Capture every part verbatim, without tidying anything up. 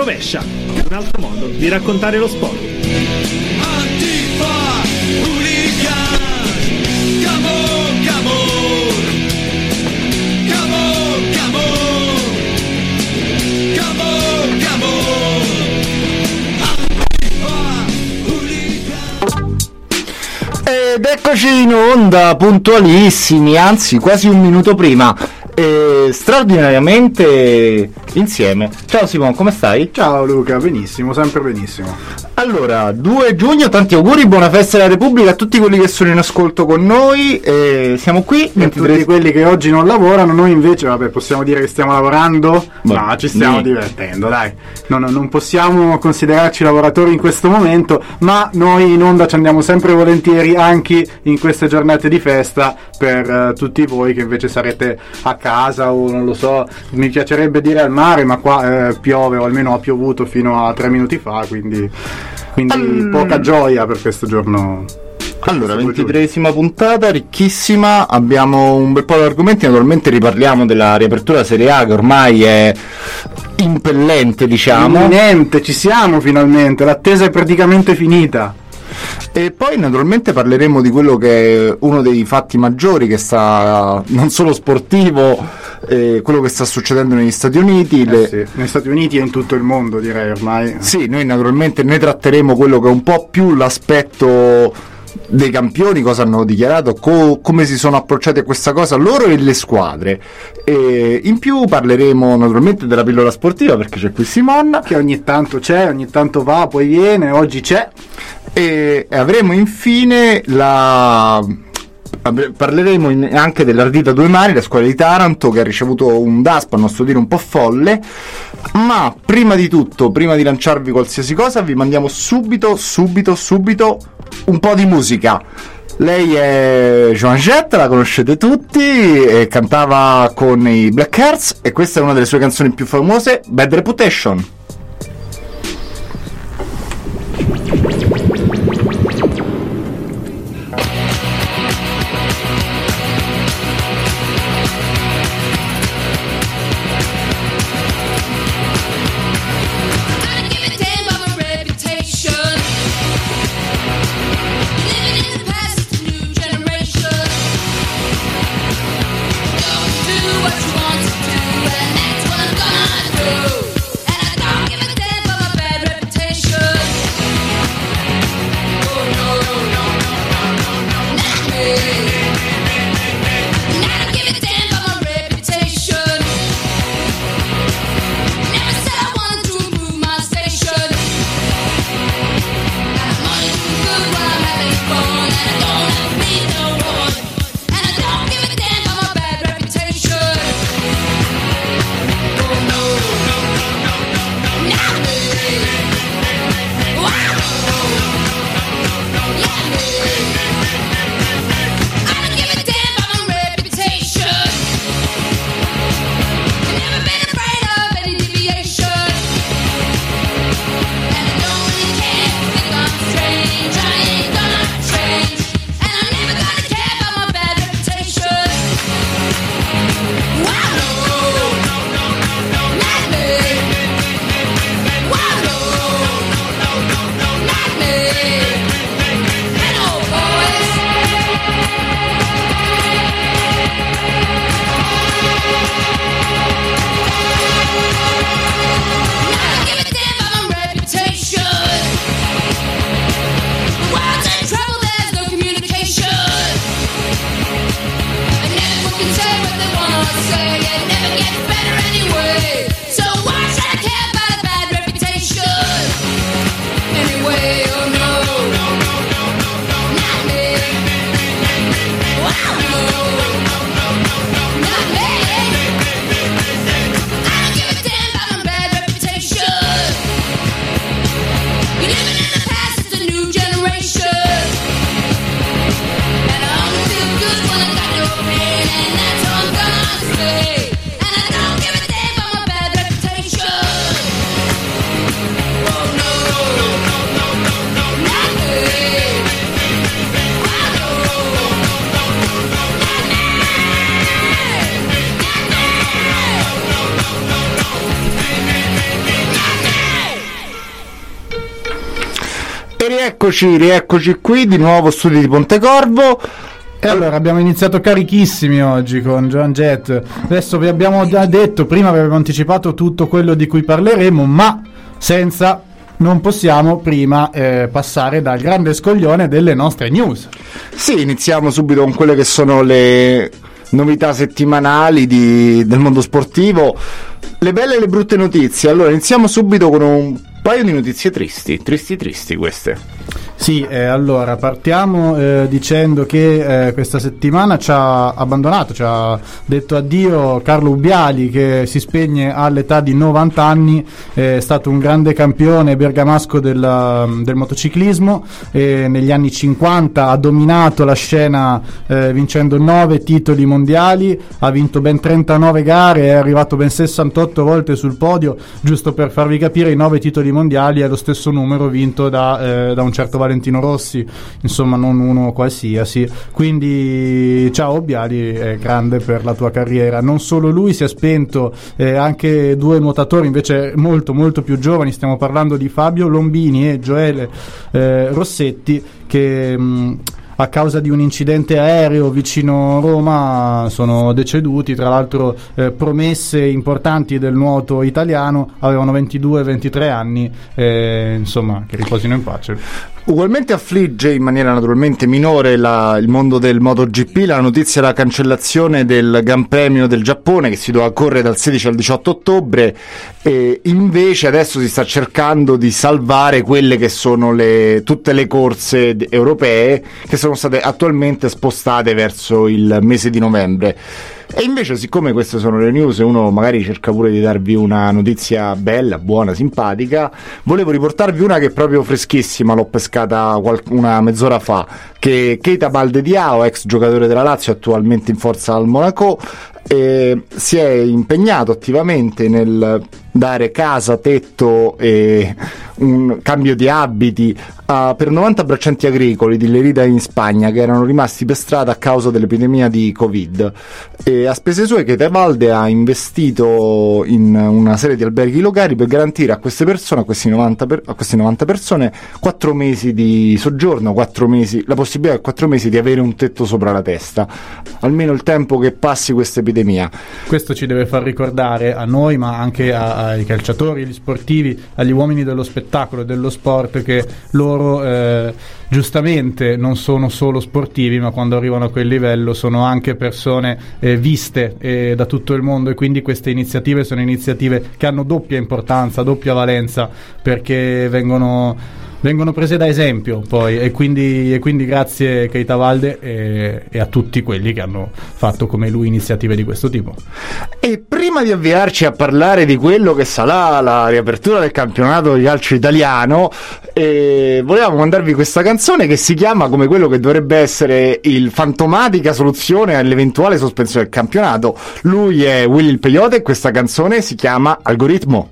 rovescia, un altro modo di raccontare lo sport. Antifa, hooligan, come on, come on, come on, come on, come on, come on, Antifa, hooligan. Ed eccoci in onda, puntualissimi, anzi quasi un minuto prima, e straordinariamente insieme. Ciao Simone, come stai? Ciao Luca, benissimo, sempre benissimo. Allora, due giugno, tanti auguri, buona festa della Repubblica a tutti quelli che sono in ascolto con noi. E siamo qui, E ventitré... tutti quelli che oggi non lavorano, noi invece, vabbè, possiamo dire che stiamo lavorando? Boh, no, ci stiamo sì. divertendo, dai. No, no, non possiamo considerarci lavoratori in questo momento, ma noi in onda ci andiamo sempre volentieri anche in queste giornate di festa per uh, tutti voi che invece sarete a casa o non lo so, mi piacerebbe dire al mare, ma qua eh, piove, o almeno ha piovuto fino a tre minuti fa, quindi... Quindi All... poca gioia per questo giorno. Allora, ventitreesima puntata, ricchissima, abbiamo un bel po' di argomenti, naturalmente riparliamo della riapertura Serie A che ormai è impellente, diciamo. Niente, ci siamo finalmente, l'attesa è praticamente finita. E poi naturalmente parleremo di quello che è uno dei fatti maggiori che sta, non solo sportivo, eh, quello che sta succedendo negli Stati Uniti. Eh le... sì, negli Stati Uniti e in tutto il mondo, direi ormai. Sì, noi naturalmente ne tratteremo quello che è un po' più l'aspetto dei campioni, cosa hanno dichiarato, co- come si sono approcciati a questa cosa loro e le squadre. E in più parleremo naturalmente della pillola sportiva, perché c'è qui Simon, Che ogni tanto c'è, ogni tanto va, poi viene, oggi c'è. e avremo infine la... parleremo in- anche dell'Ardita Due Mari, la squadra di Taranto che ha ricevuto un DASPO a nostro dire un po' folle. Ma prima di tutto, prima di lanciarvi qualsiasi cosa, vi mandiamo subito, subito, subito un po' di musica. Lei è Joan Jett, la conoscete tutti, e cantava con i Black Hearts, e questa è una delle sue canzoni più famose, Bad Reputation. Strange, I ain't gonna change, and I'm never gonna Rieccoci, rieccoci qui di nuovo studi di Pontecorvo. E allora abbiamo iniziato carichissimi oggi con Joan Jett. Adesso vi abbiamo già detto, prima vi abbiamo anticipato tutto quello di cui parleremo, ma senza non possiamo prima eh, passare dal grande scoglione delle nostre news. Sì, iniziamo subito con quelle che sono le novità settimanali di, del mondo sportivo, le belle e le brutte notizie. Allora iniziamo subito con un paio di notizie tristi, tristi tristi queste. Sì, eh, allora partiamo eh, dicendo che eh, questa settimana ci ha abbandonato, ci ha detto addio Carlo Ubbiali, che si spegne all'età di novanta anni. È stato un grande campione bergamasco del, del motociclismo, e negli anni cinquanta ha dominato la scena eh, vincendo nove titoli mondiali, ha vinto ben trentanove gare, è arrivato ben sessantotto volte sul podio. Giusto per farvi capire, i nove titoli mondiali è lo stesso numero vinto da, eh, da un certo Valentino Rossi, insomma non uno qualsiasi. Quindi ciao Ubbiali, è grande per la tua carriera. Non solo lui si è spento, eh, anche due nuotatori invece molto molto più giovani, stiamo parlando di Fabio Lombini e Gioele eh, Rossetti, che mh, a causa di un incidente aereo vicino Roma sono deceduti. Tra l'altro eh, promesse importanti del nuoto italiano, avevano ventidue ventitré anni, eh, insomma che riposino in pace. Ugualmente affligge in maniera naturalmente minore la, il mondo del MotoGP la notizia della cancellazione del Gran Premio del Giappone, che si doveva correre dal sedici al diciotto ottobre, e invece adesso si sta cercando di salvare quelle che sono le, tutte le corse europee che sono state attualmente spostate verso il mese di novembre. E invece, siccome queste sono le news e uno magari cerca pure di darvi una notizia bella, buona, simpatica, volevo riportarvi una che è proprio freschissima, l'ho pescata qual- una mezz'ora fa, che Keita Balde-Diao, ex giocatore della Lazio, attualmente in forza al Monaco, eh, si è impegnato attivamente nel dare casa, tetto e un cambio di abiti uh, per novanta braccianti agricoli di Lerida in Spagna, che erano rimasti per strada a causa dell'epidemia di Covid. E a spese sue Keita Balde ha investito in una serie di alberghi locali per garantire a queste persone, a questi novanta, per, a queste novanta persone, quattro mesi di soggiorno, quattro mesi, la possibilità per quattro mesi di avere un tetto sopra la testa, almeno il tempo che passi questa epidemia. Questo ci deve far ricordare a noi, ma anche a, ai calciatori, agli sportivi, agli uomini dello spettacolo e dello sport, che loro eh, giustamente non sono solo sportivi, ma quando arrivano a quel livello sono anche persone eh, viste eh, da tutto il mondo, e quindi queste iniziative sono iniziative che hanno doppia importanza, doppia valenza, perché vengono vengono prese da esempio poi, e quindi, e quindi grazie Keita Balde e, e a tutti quelli che hanno fatto come lui iniziative di questo tipo. E prima di avviarci a parlare di quello che sarà la riapertura del campionato di calcio italiano, eh, volevamo mandarvi questa canzone che si chiama come quello che dovrebbe essere il fantomatica soluzione all'eventuale sospensione del campionato. Lui è Willy il Peyote e questa canzone si chiama Algoritmo.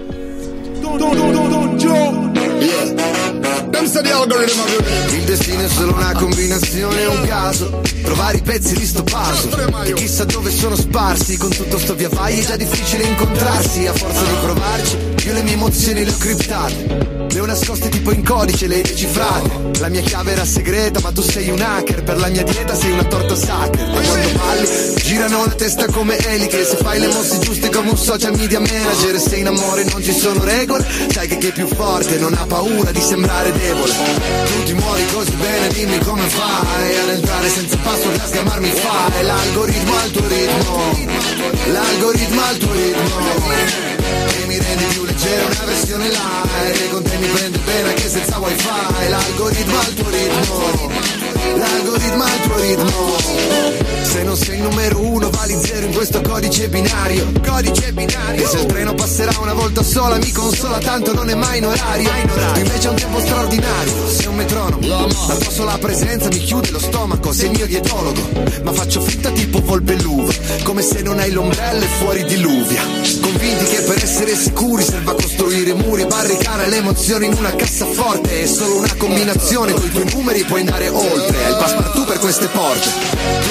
Il destino è solo una combinazione, un caso, trovare i pezzi di sto puzzle, che chissà dove sono sparsi. Con tutto sto via vai è già difficile incontrarsi. A forza di provarci, io le mie emozioni le ho criptate, le ho nascoste tipo in codice, le hai decifrate. La mia chiave era segreta, ma tu sei un hacker. Per la mia dieta sei una torta sucker. Ma quando balli, girano la testa come eliche. Se fai le mosse giuste come un social media manager. Se in amore non ci sono regole, sai che chi è più forte non ha paura di sembrare debole. Tu ti muovi così bene, dimmi come fai ad entrare senza password, a sgamarmi fai. L'algoritmo al tuo ritmo, l'algoritmo al tuo ritmo, e mi rendi più leggero, una versione live, e con te mi prende bene anche senza wifi. L'algoritmo al tuo ritmo, l'algoritmo al tuo ritmo. Se non sei il numero uno vali zero in questo codice binario, codice binario. E se il treno passerà una volta sola mi consola, tanto non è mai in orario. Tu invece hai un tempo straordinario, sei un metronomo, la tua sola presenza mi chiude lo stomaco. Sei il mio dietologo, ma faccio finta tipo volpe l'uva, come se non hai l'ombrello e fuori diluvia. Convinti che per essere sicuri serva costruire muri e barricare le emozioni in una cassaforte. È solo una combinazione, con i tuoi numeri puoi andare oltre, hai il passepartout per queste porte. Tu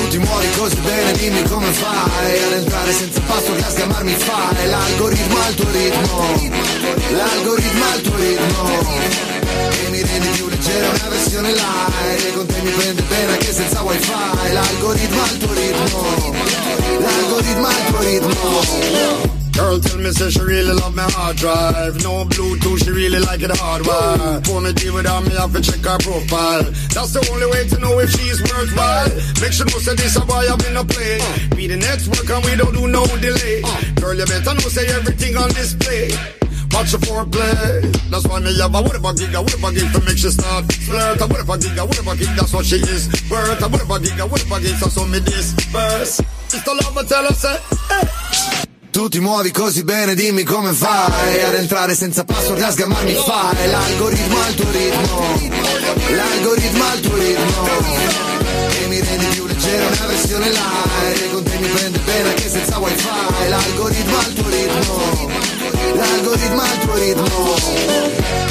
ti muovi così bene, dimmi come fai ad entrare senza passo che a schiamarmi fai. L'algoritmo al tuo ritmo, l'algoritmo al tuo ritmo, e mi rendi più leggera una versione light, e con te mi prende bene anche senza wifi. L'algoritmo al tuo ritmo, l'algoritmo al tuo ritmo. Girl tell me say she really love my hard drive. No Bluetooth, she really like it hardwired. For me deal with her, me have to check her profile. That's the only way to know if she's worthwhile. Make sure no say this a boy I've been a play. Be the next work and we don't do no delay. Girl you better know say everything on display. Watch the foreplay. That's why me have a whatever gig, a whatever gig to make she start flirt. A whatever gig, a whatever gig, that's what she is worth. A whatever gig, a whatever gig, so so me this verse. Just a love tell her say, hey. Tu ti muovi così bene, dimmi come fai ad entrare senza password, a sgammarmi fai. L'algoritmo al tuo ritmo, l'algoritmo al tuo ritmo, e mi rendi più leggera una versione light, e con te mi prende bene anche senza wifi. L'algoritmo al tuo ritmo, l'algoritmo al tuo ritmo.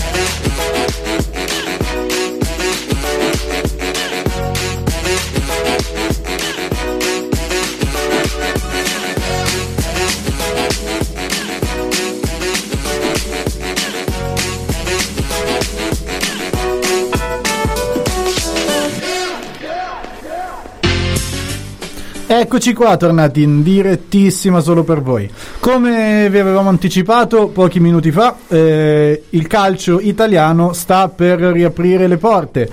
Eccoci qua, tornati in direttissima solo per voi. Come vi avevamo anticipato pochi minuti fa, eh, il calcio italiano sta per riaprire le porte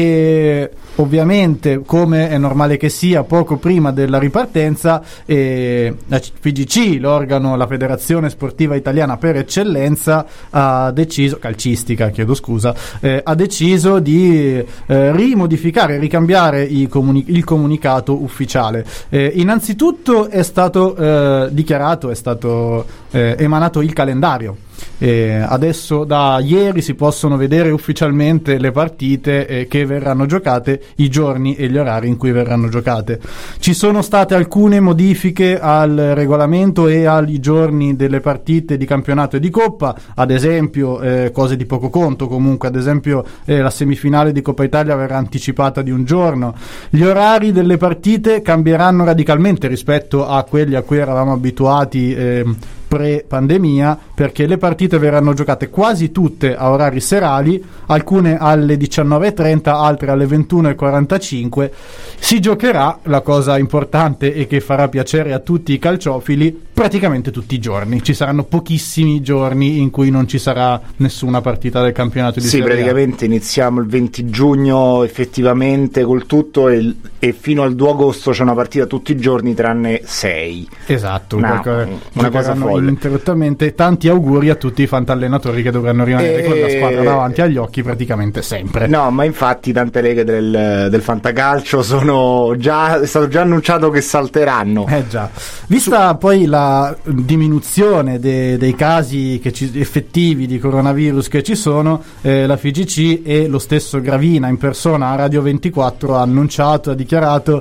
e ovviamente, come è normale che sia, poco prima della ripartenza, eh, la F I G C, l'organo, la Federazione Sportiva Italiana per eccellenza, ha deciso, calcistica, chiedo scusa, eh, ha deciso di eh, rimodificare, ricambiare i comuni- il comunicato ufficiale. Eh, innanzitutto è stato eh, dichiarato, è stato eh, emanato il calendario. Eh, adesso da ieri si possono vedere ufficialmente le partite eh, che verranno giocate, i giorni e gli orari in cui verranno giocate. Ci sono state alcune modifiche al regolamento e ai giorni delle partite di campionato e di Coppa, ad esempio eh, cose di poco conto comunque, ad esempio eh, la semifinale di Coppa Italia verrà anticipata di un giorno. Gli orari delle partite cambieranno radicalmente rispetto a quelli a cui eravamo abituati eh, pre-pandemia, perché le partite verranno giocate quasi tutte a orari serali, alcune alle diciannove e trenta, altre alle ventuno e quarantacinque. Si giocherà, la cosa importante e che farà piacere a tutti i calciofili, praticamente tutti i giorni. Ci saranno pochissimi giorni in cui non ci sarà nessuna partita del campionato di Sì, Serie A. praticamente iniziamo il venti giugno effettivamente col tutto e, e fino al due agosto c'è una partita tutti i giorni tranne sei. Esatto, No, qualcosa, una cosa folle. ininterrottamente. Tanti auguri a tutti i fantallenatori che dovranno rimanere E- con la squadra davanti agli occhi praticamente sempre. No, ma infatti tante leghe del, del fantacalcio sono già, è stato già annunciato che salteranno. Eh già, vista Su- poi la diminuzione de- dei casi che ci- effettivi di coronavirus che ci sono, eh, la F I G C e lo stesso Gravina in persona a Radio ventiquattro ha annunciato, ha dichiarato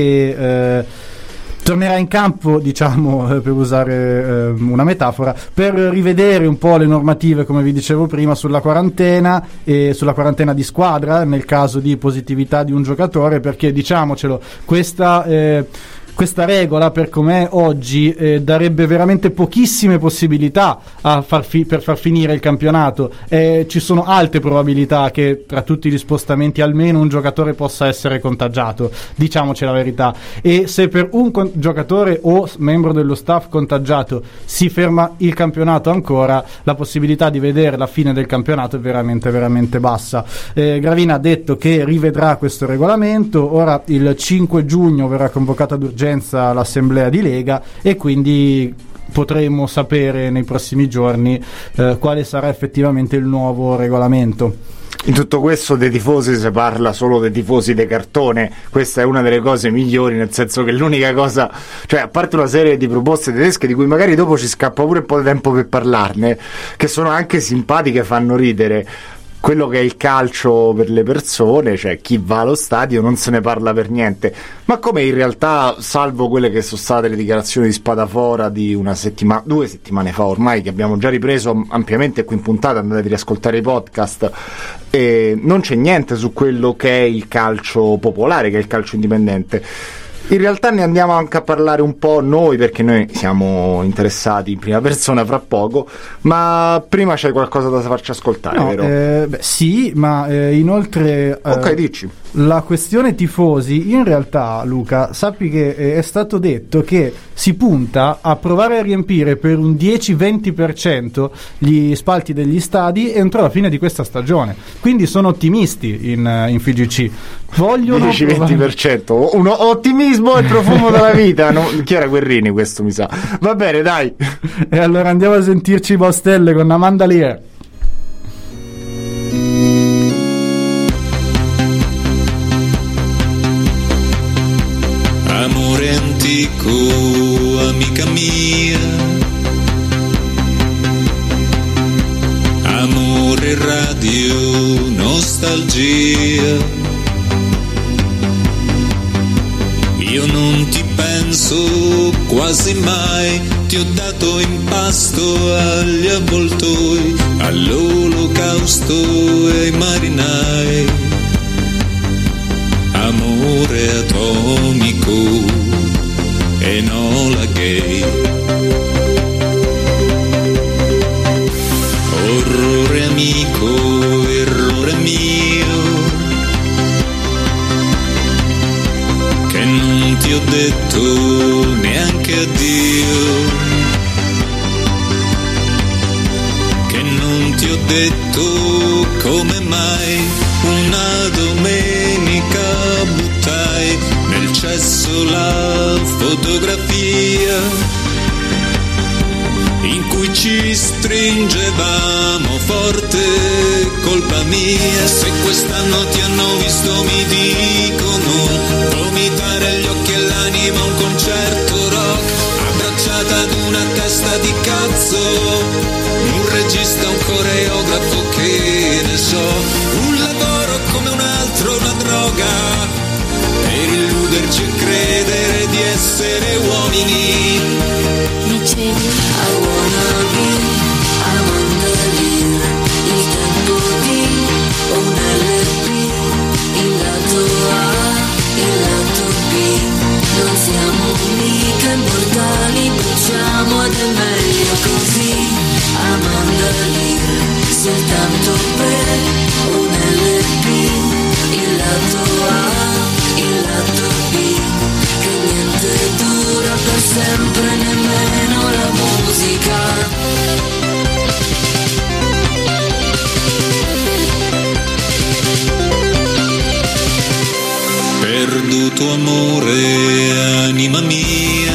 che eh, tornerà in campo, diciamo, eh, per usare eh, una metafora, per rivedere un po' le normative, come vi dicevo prima, sulla quarantena e sulla quarantena di squadra nel caso di positività di un giocatore, perché diciamocelo, questa eh, questa regola, per com'è oggi, eh, darebbe veramente pochissime possibilità a far fi- per far finire il campionato. Eh, ci sono alte probabilità che tra tutti gli spostamenti almeno un giocatore possa essere contagiato, diciamoci la verità. E se per un con- giocatore o membro dello staff contagiato si ferma il campionato ancora, la possibilità di vedere la fine del campionato è veramente veramente bassa. Eh, Gravina ha detto che rivedrà questo regolamento. Ora il cinque giugno verrà convocata d'urgenza l'assemblea di Lega e quindi potremo sapere nei prossimi giorni eh, quale sarà effettivamente il nuovo regolamento. In tutto questo dei tifosi si parla solo dei tifosi de cartone. Questa è una delle cose migliori, nel senso che l'unica cosa, cioè a parte una serie di proposte tedesche di cui magari dopo ci scappa pure un po' di tempo per parlarne, che sono anche simpatiche, fanno ridere, quello che è il calcio per le persone, cioè chi va allo stadio non se ne parla per niente, ma come in realtà, salvo quelle che sono state le dichiarazioni di Spadafora di una settimana, due settimane fa ormai, che abbiamo già ripreso ampiamente qui in puntata, andate a riascoltare i podcast, e non c'è niente su quello che è il calcio popolare, che è il calcio indipendente. In realtà ne andiamo anche a parlare un po' noi, perché noi siamo interessati in prima persona fra poco, ma prima c'è qualcosa da farci ascoltare, no, vero? Eh, beh, sì, ma eh, inoltre eh, ok, dici. La questione tifosi, in realtà, Luca, sappi che eh, è stato detto che si punta a provare a riempire per un dieci venti per cento gli spalti degli stadi entro la fine di questa stagione, quindi sono ottimisti in, in F G C. Vogliono dieci venti per cento, uno ottimismo e profumo della vita. No, chi era Guerrini questo, mi sa. Va bene, dai. E allora andiamo a sentirci Baustelle con Amanda Lear. Amore antico, amica mia, amore radio, nostalgia. Io non ti penso quasi mai, ti ho dato in pasto agli avvoltoi, all'olocausto e ai marinai. Amore atomico e Enola Gay. Orrore amico, errore mio, che non ti ho detto neanche addio, che non ti ho detto come mai una domenica buttai nel cesso la fotografia in cui ci stringevamo forte, colpa mia. Se quest'anno ti hanno visto mi dicono vomitare agli occhi e l'anima a un concerto rock, abbracciata ad una testa di cazzo, un regista, un coreografo, che ne so, un lavoro come un altro, una droga, per illuderci e credere di essere uomini. I wanna be Amanda Lear, il tempo di un L P, il lato A, il lato B, non siamo mica immortali, bruciamo ed è meglio così. Amanda Lear, soltanto per un L P, il lato A, il lato B, che niente dura per sempre, nemmeno la musica. Perduto amore, anima mia,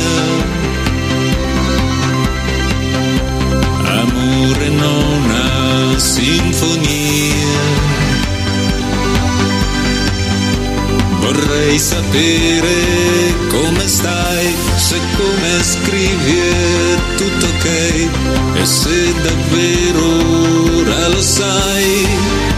amore nona sinfonia. Vorrei sapere come stai, se come scrivi è tutto ok, e se davvero ora lo sai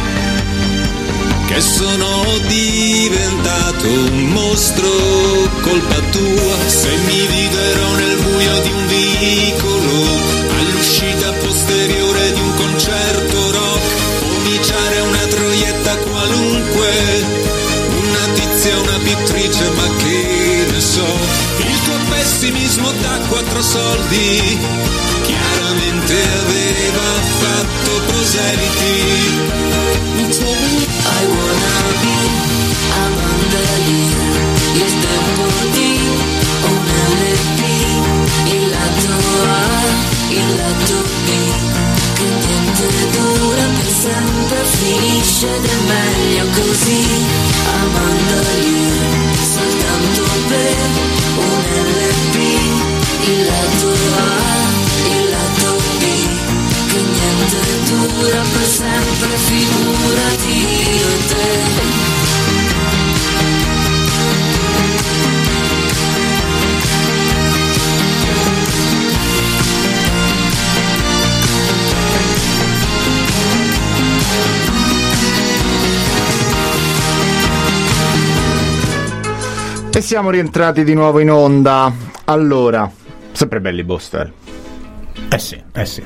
che sono diventato un mostro, colpa tua. Se mi vivrò nel buio di un vicolo, all'uscita posteriore di un concerto rock, omiciare una troietta qualunque, una tizia, una pittrice, ma che ne so. Il tuo pessimismo da quattro soldi chiaramente aveva fatto proseliti. I wanna be Amanda Lear, il tempo di un L P, il lato A, il lato B, che niente dura per sempre, finisce ed è meglio così. Amanda Lear, soltanto per un L P, il lato A, il E siamo rientrati di nuovo in onda. Allora, sempre belli Booster. Eh sì, eh sì.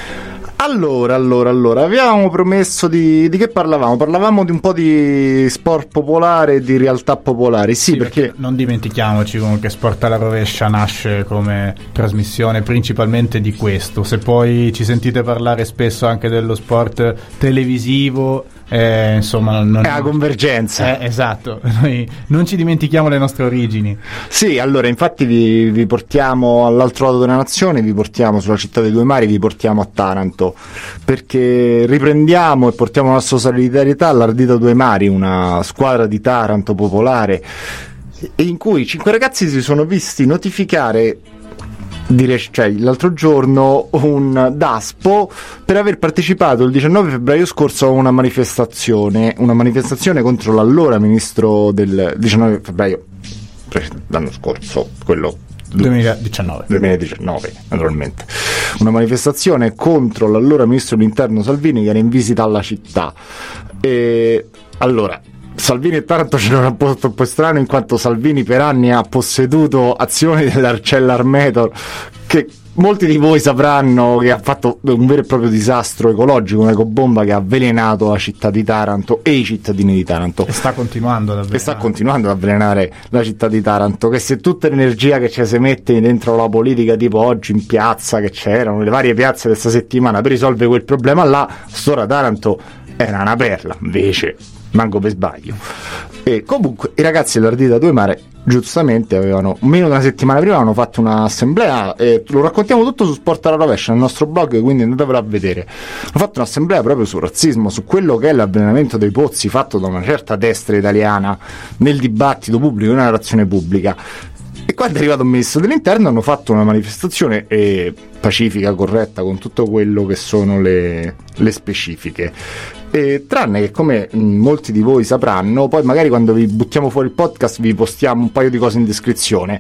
Allora, allora, allora, avevamo promesso di, di che parlavamo? Parlavamo di un po' di sport popolare e di realtà popolari, sì, Sì, perché... perché non dimentichiamoci comunque che Sport alla rovescia nasce come trasmissione principalmente di questo. Se poi ci sentite parlare spesso anche dello sport televisivo, eh, insomma non, non è la convergenza. eh, esatto, noi non ci dimentichiamo le nostre origini. Sì, allora infatti vi, vi portiamo all'altro lato della nazione, vi portiamo sulla città dei due mari, vi portiamo a Taranto, perché riprendiamo e portiamo la nostra solidarietà all'Ardita Due Mari, una squadra di Taranto popolare, in cui cinque ragazzi si sono visti notificare dire, cioè, l'altro giorno un DASPO per aver partecipato il diciannove febbraio scorso a una manifestazione, una manifestazione contro l'allora ministro del diciannove febbraio l'anno scorso, quello duemiladiciannove duemiladiciannove naturalmente, una manifestazione contro l'allora ministro dell'interno Salvini che era in visita alla città. E allora Salvini e Taranto c'era un rapporto un po' strano, in quanto Salvini per anni ha posseduto azioni dell'Arcellarmetor che molti di voi sapranno che ha fatto un vero e proprio disastro ecologico, un'ecobomba che ha avvelenato la città di Taranto e i cittadini di Taranto. E sta continuando davvero. E sta continuando ad avvelenare la città di Taranto, che se tutta l'energia che ci si mette dentro la politica, tipo oggi in piazza che c'erano, le varie piazze questa settimana per risolvere quel problema là, stora Taranto era una perla, invece manco per sbaglio. E comunque i ragazzi dell'Ardita Due Mari giustamente avevano meno di una settimana prima hanno fatto un'assemblea, e lo raccontiamo tutto su Sport alla rovescia nel nostro blog, quindi andatevelo a vedere. Hanno fatto un'assemblea proprio sul razzismo, su quello che è l'avvelenamento dei pozzi fatto da una certa destra italiana nel dibattito pubblico, nella narrazione pubblica. E quando è arrivato il ministro dell'interno hanno fatto una manifestazione eh, pacifica, corretta, con tutto quello che sono le, le specifiche. E tranne che, come mh, molti di voi sapranno, poi magari quando vi buttiamo fuori il podcast vi postiamo un paio di cose in descrizione.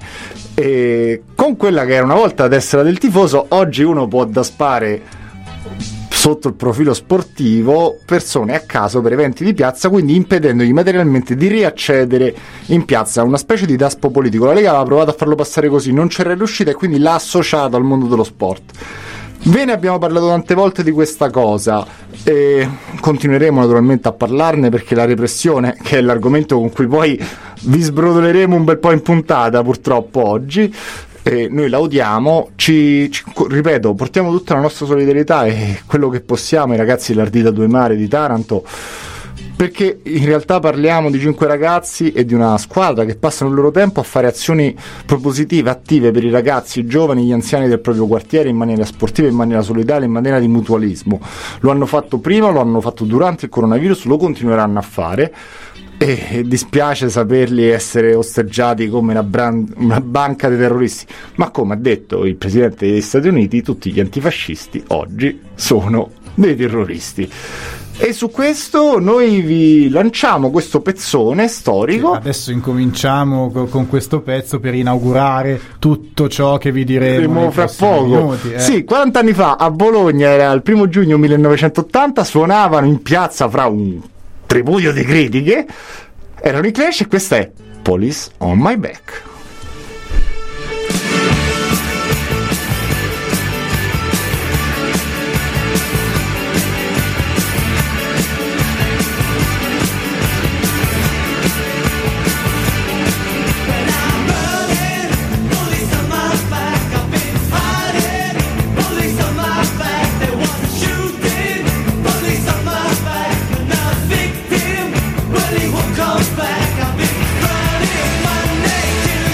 E con quella che era una volta la destra del tifoso, oggi uno può daspare sotto il profilo sportivo persone a caso per eventi di piazza, quindi impedendogli materialmente di riaccedere in piazza, una specie di daspo politico. La Lega aveva provato a farlo passare così, non c'era riuscita e quindi l'ha associato al mondo dello sport. Ve ne abbiamo parlato tante volte di questa cosa e continueremo naturalmente a parlarne, perché la repressione, che è l'argomento con cui poi vi sbrodoleremo un bel po' in puntata purtroppo oggi, e noi la odiamo, ci, ci, ripeto, portiamo tutta la nostra solidarietà e quello che possiamo ai ragazzi dell'Ardita Due Mari di Taranto, perché in realtà parliamo di cinque ragazzi e di una squadra che passano il loro tempo a fare azioni propositive, attive per i ragazzi, i giovani, gli anziani del proprio quartiere, in maniera sportiva, in maniera solidale, in maniera di mutualismo. Lo hanno fatto prima, lo hanno fatto durante il coronavirus, lo continueranno a fare. E dispiace saperli essere osteggiati come una, brand- una banca di terroristi, ma come ha detto il presidente degli Stati Uniti, tutti gli antifascisti oggi sono dei terroristi. E su questo noi vi lanciamo questo pezzone storico. Adesso incominciamo co- con questo pezzo per inaugurare tutto ciò che vi diremo nei fra prossimi poco. minuti, eh. Sì, quaranta anni fa a Bologna, era il primo giugno millenovecentottanta, suonavano in piazza fra un tripudio di critiche, erano i Clash e questa è Police on My Back. Back, I've been running my nation.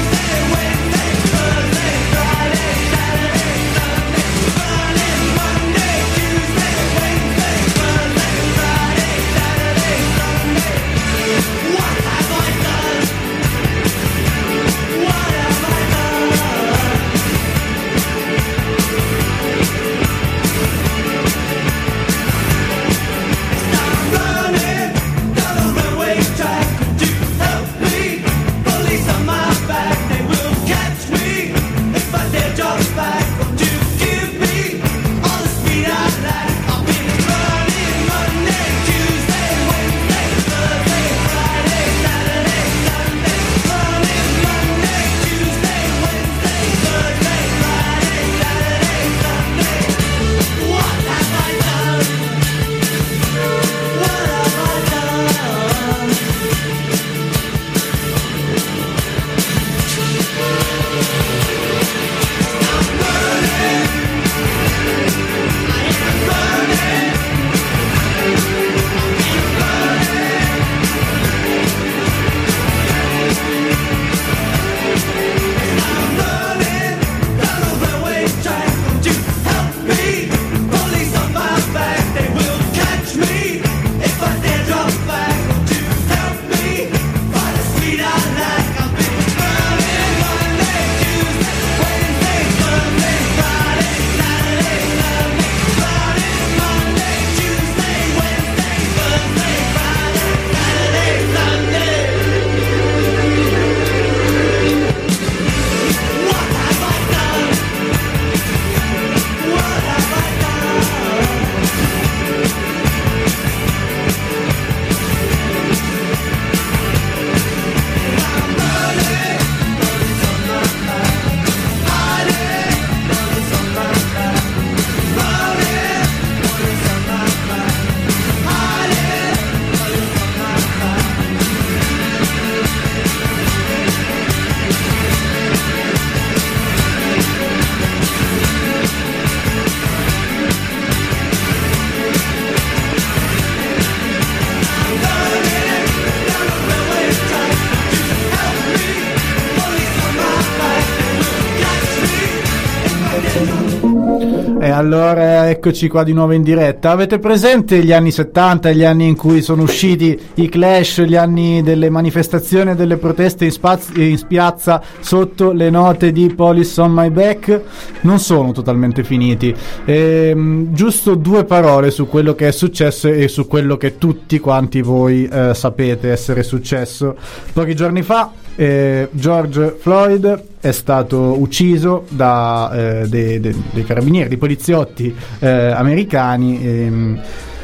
E allora eccoci qua di nuovo in diretta. Avete presente gli anni settanta, gli anni in cui sono usciti i Clash, gli anni delle manifestazioni e delle proteste in, spaz- in piazza sotto le note di Police on My Back? Non sono totalmente finiti. Ehm, giusto due parole su quello che è successo e su quello che tutti quanti voi eh, sapete essere successo. Pochi giorni fa Eh, George Floyd è stato ucciso da eh, dei, dei, dei carabinieri, dei poliziotti eh, americani. ehm,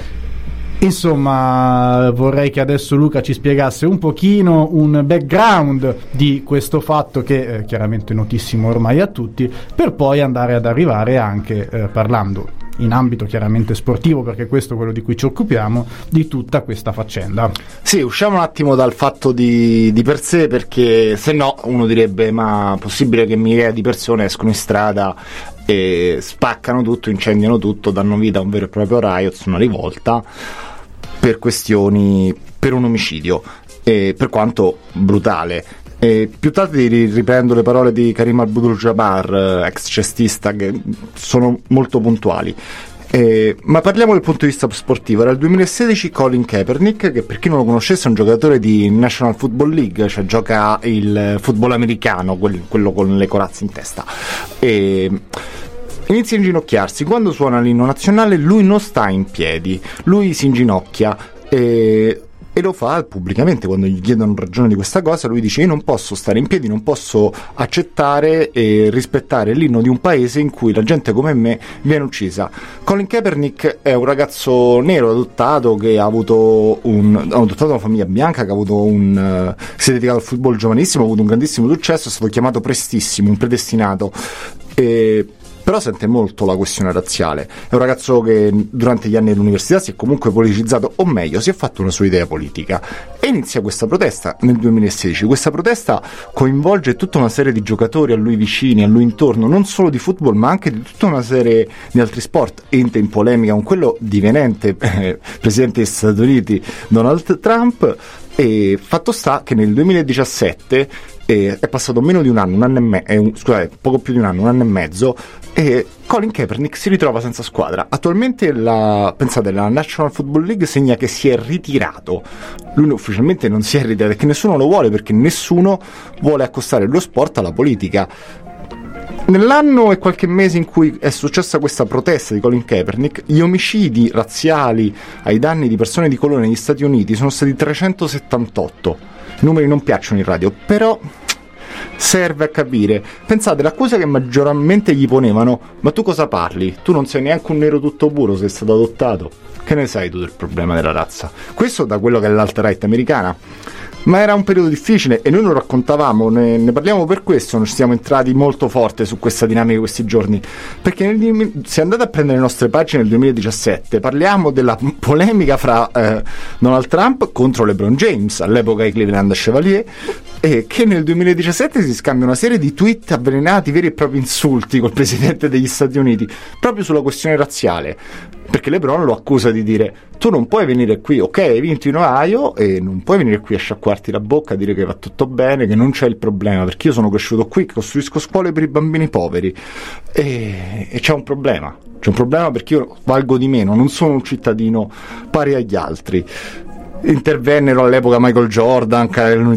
Insomma, vorrei che adesso Luca ci spiegasse un pochino un background di questo fatto che è chiaramente notissimo ormai a tutti, per poi andare ad arrivare anche eh, parlando in ambito chiaramente sportivo, perché questo è quello di cui ci occupiamo, di tutta questa faccenda. Sì, usciamo un attimo dal fatto di, di per sé, perché se no uno direbbe: ma possibile che migliaia di persone escono in strada e spaccano tutto, incendiano tutto, danno vita a un vero e proprio riot, una rivolta per questioni, per un omicidio, e per quanto brutale. E più tardi riprendo le parole di Karim Abdul-Jabbar, ex cestista, che sono molto puntuali. Eh, ma parliamo dal punto di vista sportivo. Era il duemilasedici. Colin Kaepernick, che per chi non lo conoscesse è un giocatore di National Football League, cioè gioca il football americano, quel, quello con le corazze in testa, e inizia a inginocchiarsi. Quando suona l'inno nazionale lui non sta in piedi, lui si inginocchia e E lo fa pubblicamente. Quando gli chiedono ragione di questa cosa, lui dice: io non posso stare in piedi, non posso accettare e rispettare l'inno di un paese in cui la gente come me viene uccisa. Colin Kaepernick è un ragazzo nero adottato che ha avuto un ha adottato una famiglia bianca, che ha avuto un uh, si è dedicato al football giovanissimo, ha avuto un grandissimo successo, è stato chiamato prestissimo, un predestinato, e però sente molto la questione razziale. È un ragazzo che durante gli anni dell'università si è comunque politicizzato, o meglio, si è fatto una sua idea politica, e inizia questa protesta nel duemilasedici. Questa protesta coinvolge tutta una serie di giocatori a lui vicini, a lui intorno, non solo di football ma anche di tutta una serie di altri sport. Entra in polemica con quello divenente eh, presidente degli Stati Uniti Donald Trump, e fatto sta che nel duemiladiciassette eh, è passato meno di un anno, un anno e me- eh, un, scusate, poco più di un anno, un anno e mezzo, e Colin Kaepernick si ritrova senza squadra. Attualmente la, pensate, la National Football League segna che si è ritirato. Lui ufficialmente non si è ritirato perché nessuno lo vuole, perché nessuno vuole accostare lo sport alla politica. Nell'anno e qualche mese in cui è successa questa protesta di Colin Kaepernick, gli omicidi razziali ai danni di persone di colore negli Stati Uniti sono stati trecentosettantotto. I numeri non piacciono in radio, però serve a capire. Pensate, l'accusa che maggiormente gli ponevano: ma tu cosa parli? Tu non sei neanche un nero tutto puro, sei stato adottato. Che ne sai tu del problema della razza? Questo da quello che è l'alt-right americana. Ma era un periodo difficile e noi lo raccontavamo, ne, ne parliamo per questo, non ci siamo entrati molto forte su questa dinamica questi giorni, perché nel, se andate a prendere le nostre pagine del duemiladiciassette parliamo della polemica fra eh, Donald Trump contro LeBron James, all'epoca i Cleveland Chevalier, e che nel duemiladiciassette si scambia una serie di tweet avvelenati, veri e propri insulti col presidente degli Stati Uniti, proprio sulla questione razziale, perché LeBron lo accusa di dire: tu non puoi venire qui, ok, hai vinto in Ohio, e non puoi venire qui a sciacquarti la bocca, a dire che va tutto bene, che non c'è il problema, perché io sono cresciuto qui, costruisco scuole per i bambini poveri, e, e c'è un problema, c'è un problema perché io valgo di meno, non sono un cittadino pari agli altri. Intervennero all'epoca Michael Jordan, Carl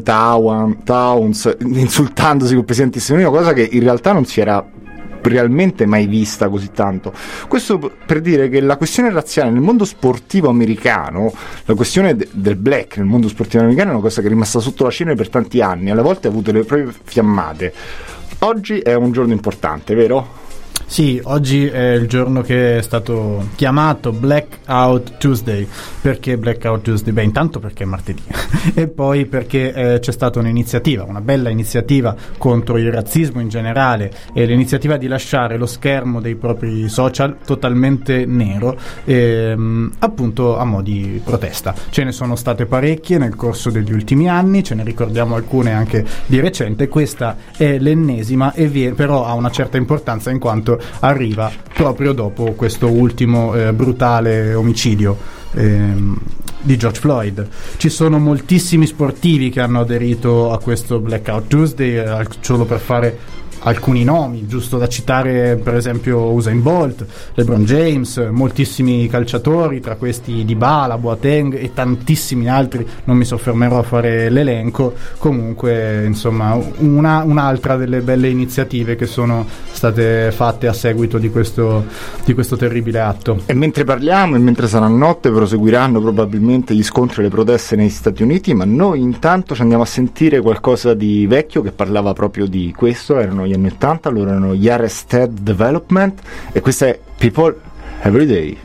Towns, insultandosi con il presidente degli Stati Uniti, cosa che in realtà non si era realmente mai vista così tanto. Questo per dire che la questione razziale nel mondo sportivo americano, la questione de- del black nel mondo sportivo americano è una cosa che è rimasta sotto la cenere per tanti anni, alle volte ha avuto le proprie fiammate. Oggi è un giorno importante, vero? Sì, oggi è il giorno che è stato chiamato Blackout Tuesday. Perché Blackout Tuesday? Beh, intanto perché è martedì e poi perché eh, c'è stata un'iniziativa, una bella iniziativa contro il razzismo in generale, e l'iniziativa di lasciare lo schermo dei propri social totalmente nero, ehm, appunto a mo' di protesta. Ce ne sono state parecchie nel corso degli ultimi anni, ce ne ricordiamo alcune anche di recente. Questa è l'ennesima, e vie- però ha una certa importanza in quanto arriva proprio dopo questo ultimo eh, brutale omicidio ehm, di George Floyd. Ci sono moltissimi sportivi che hanno aderito a questo Blackout Tuesday, eh, solo per fare alcuni nomi, giusto da citare per esempio Usain Bolt, LeBron James, moltissimi calciatori, tra questi Dybala, Boateng e tantissimi altri, non mi soffermerò a fare l'elenco. Comunque insomma una, un'altra delle belle iniziative che sono state fatte a seguito di questo, di questo terribile atto. E mentre parliamo e mentre sarà notte proseguiranno probabilmente gli scontri e le proteste negli Stati Uniti, ma noi intanto ci andiamo a sentire qualcosa di vecchio che parlava proprio di questo. Erano gli anni ottanta, loro erano gli Arrested Development e questa è People Every Day.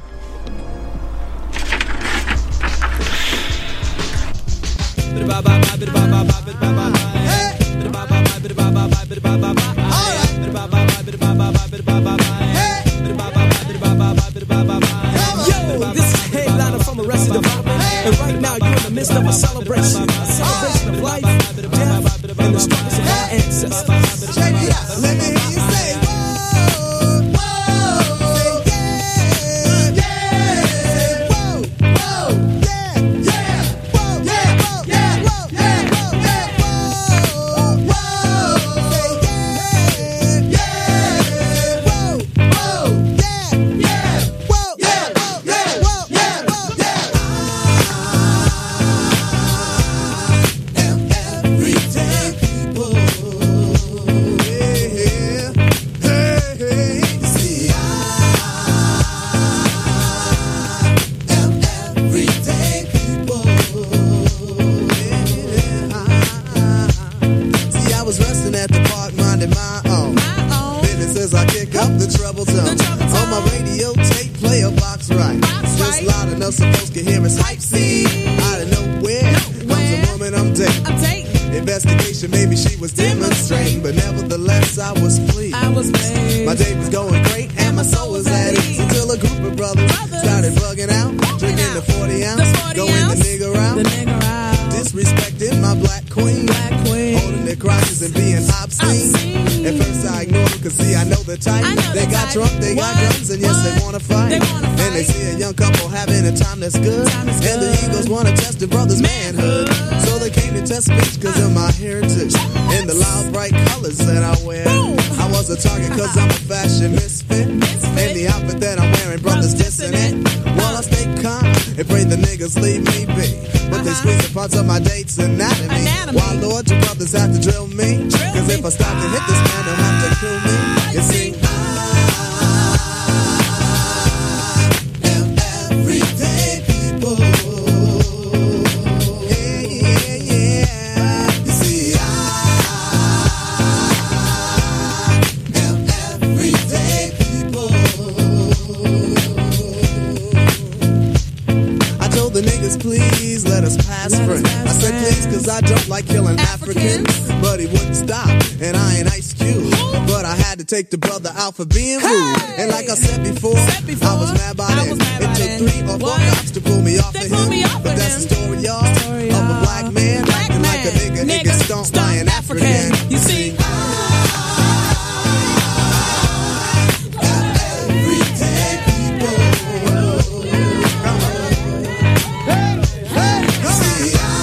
Yo, this is Headliner from Arrested Development, and right now you're in the midst of a celebration, a celebration of life, death, and the struggles of our ancestors. Check it out, let me hear you say, whoa, whoa, say yeah, yeah, whoa, whoa, yeah, yeah, whoa, yeah, whoa, yeah, whoa, yeah, whoa, yeah, whoa, whoa, say yeah, yeah, whoa, whoa, yeah, yeah, whoa, yeah, whoa, yeah, whoa, yeah, whoa, yeah. And everyday people, yeah, hey, hey, see, I am everyday people, yeah. See, I was resting at the park, minding my own business as I kick up the treble tone. On my radio tape, play a box right, just loud enough so folks can hear us hype. See, out of nowhere comes a woman I'm dating. Investigation, maybe she was demonstrating, but nevertheless I was pleased. I was pleased. My day was going great and my soul was at ease until a group of brothers started bugging out, drinking the forty ounce, going the nigga out, The nigga out. disrespecting my black queen, Black queen. holding their crotches and being obscene. Obscene. At first I ignored them, cause see I know the type. I know They the got type. drunk, they got What? guns, and yes they What? wanna fight. They wanna And they fight. see a young couple having a time that's good, Time that's and the good. egos wanna test the brother's manhood. So they came to test speech cause of my heritage and the loud bright colors that I wear. I was a target cause I'm a fashion misfit, and the outfit that I'm wearing, brothers dissing it. While I stay calm and pray the niggas leave me be, but they squeeze the parts of my date's anatomy. Anatomy. Why Lord, you brothers have to drill me? Drill Cause me. if I stop to hit this man, they'll have to kill me. You see, I am everyday people. Yeah, yeah, yeah. You see, I am everyday people. I told the niggas, please let us pass Let us friends. pass I said, friends. please, cause I don't like killing Africans. Africans. But he wouldn't stop, and I ain't Ice Cube. But I had to take the brother out for being rude. Hey! And like I said before, Said before, I was mad by I then. was mad It by took then. three or four What? cops to pull me off They of pulled him. me off but of that's him. the story, y'all, Story, of a y'all. black man Black acting like a man. nigga, nigga, Nigga stomp stomp by an African. African. You see, Everyday people. Come on. See, I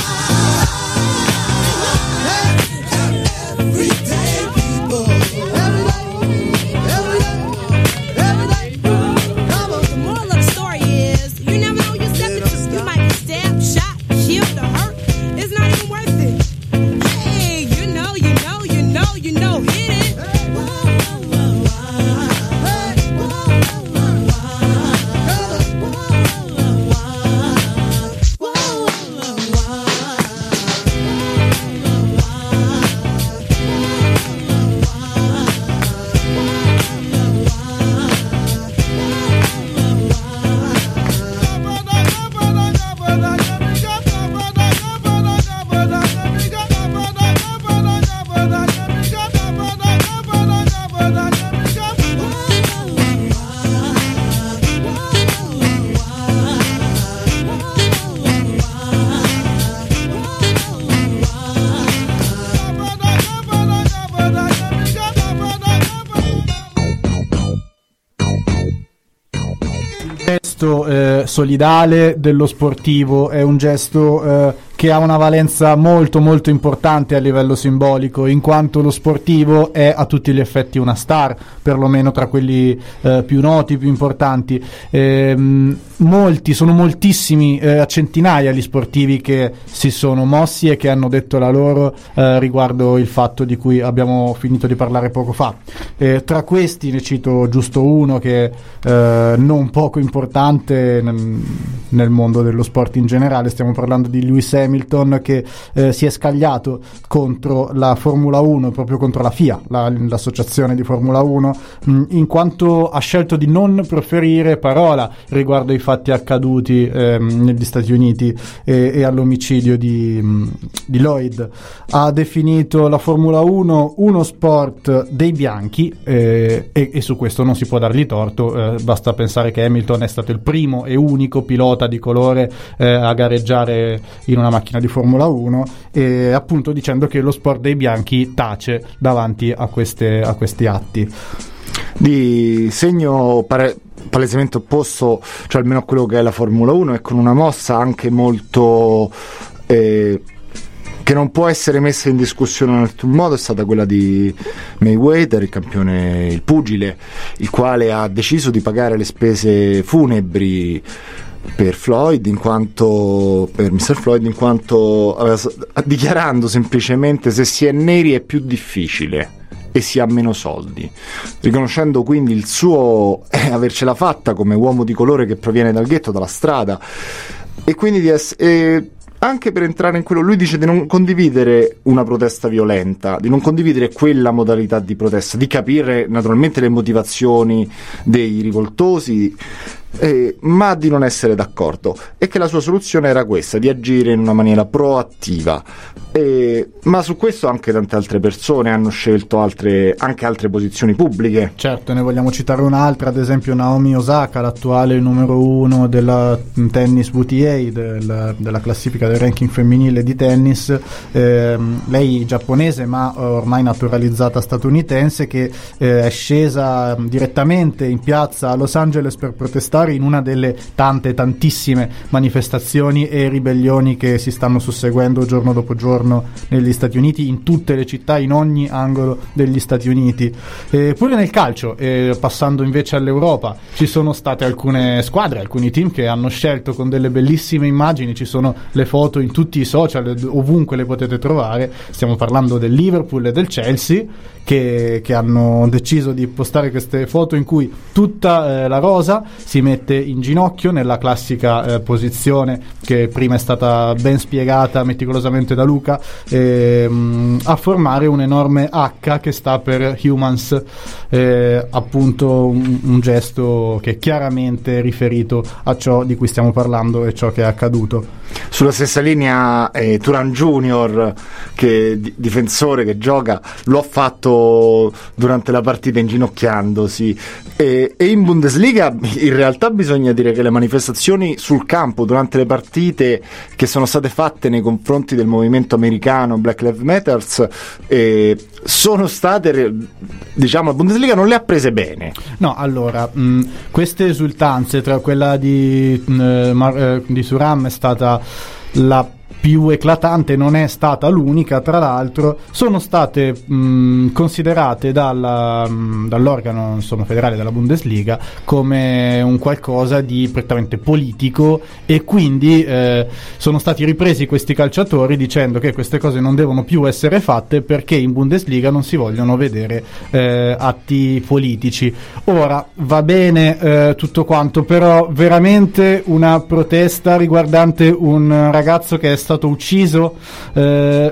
am everyday people. the moral of the story is, you never know you step into. You might be stabbed, shot, killed, or hurt. It's not even worth it. Hey, you know, you know, you know, you know, hit it. gesto eh, solidale dello sportivo, è un gesto eh, che ha una valenza molto molto importante a livello simbolico, in quanto lo sportivo è a tutti gli effetti una star, perlomeno tra quelli eh, più noti, più importanti. Ehm, molti, sono moltissimi, eh, a centinaia gli sportivi che si sono mossi e che hanno detto la loro eh, riguardo il fatto di cui abbiamo finito di parlare poco fa. Eh, tra questi ne cito giusto uno che eh, non poco importante nel, nel mondo dello sport in generale. Stiamo parlando di Lewis Hamilton, che eh, si è scagliato contro la Formula uno, proprio contro la F I A, la, l'associazione di Formula uno, mh, in quanto ha scelto di non proferire parola riguardo ai fatti accaduti ehm, negli Stati Uniti e, e all'omicidio di, mh, di Lloyd. Ha definito la Formula uno uno sport dei bianchi eh, e, e su questo non si può dargli torto. Eh, basta pensare che Hamilton è stato il primo e unico pilota di colore eh, a gareggiare in una macchina di Formula uno, e appunto dicendo che lo sport dei bianchi tace davanti a, queste, a questi atti. Di segno pare- palesemente opposto, cioè almeno a quello che è la Formula uno, e con una mossa anche molto eh, che non può essere messa in discussione in alcun modo, è stata quella di Mayweather, il campione, il pugile, il quale ha deciso di pagare le spese funebri per Floyd, in quanto per mister Floyd, in quanto aveva, dichiarando semplicemente: se si è neri è più difficile e si ha meno soldi, riconoscendo quindi il suo eh, avercela fatta come uomo di colore che proviene dal ghetto, dalla strada, e quindi di essere eh, anche per entrare in quello, lui dice di non condividere una protesta violenta, di non condividere quella modalità di protesta, di capire naturalmente le motivazioni dei rivoltosi, eh, ma di non essere d'accordo, e che la sua soluzione era questa, di agire in una maniera proattiva. Eh, ma su questo anche tante altre persone hanno scelto altre, anche altre posizioni pubbliche. Certo, ne vogliamo citare un'altra, ad esempio Naomi Osaka, l'attuale numero uno della Tennis V T A, del, della classifica del ranking femminile di tennis. Eh, lei giapponese ma ormai naturalizzata statunitense, che eh, è scesa direttamente in piazza a Los Angeles per protestare in una delle tante tantissime manifestazioni e ribellioni che si stanno susseguendo giorno dopo giorno negli Stati Uniti, in tutte le città, in ogni angolo degli Stati Uniti. Eh, pure nel calcio, eh, passando invece all'Europa, ci sono state alcune squadre, alcuni team che hanno scelto con delle bellissime immagini, ci sono le foto in tutti i social, ovunque le potete trovare. Stiamo parlando del Liverpool e del Chelsea, che, che hanno deciso di postare queste foto in cui tutta eh, la rosa si mette in ginocchio nella classica eh, posizione che prima è stata ben spiegata meticolosamente da Luca, ehm, a formare un enorme H che sta per Humans, eh, appunto un, un gesto che è chiaramente riferito a ciò di cui stiamo parlando e ciò che è accaduto. Sulla stessa linea eh, Turan Junior, che di- difensore che gioca, lo ha fatto durante la partita inginocchiandosi, e, e in Bundesliga in realtà bisogna dire che le manifestazioni sul campo durante le partite che sono state fatte nei confronti del movimento americano Black Lives Matter eh, sono state, diciamo, la Bundesliga non le ha prese bene. No, allora, mh, queste esultanze, tra quella di, mh, Mar- eh, di Thuram è stata la più eclatante, non è stata l'unica, tra l'altro sono state mh, considerate dalla, mh, dall'organo insomma, federale della Bundesliga come un qualcosa di prettamente politico, e quindi eh, sono stati ripresi questi calciatori dicendo che queste cose non devono più essere fatte perché in Bundesliga non si vogliono vedere eh, atti politici. Ora va bene eh, tutto quanto, però veramente una protesta riguardante un ragazzo che è stato ucciso eh,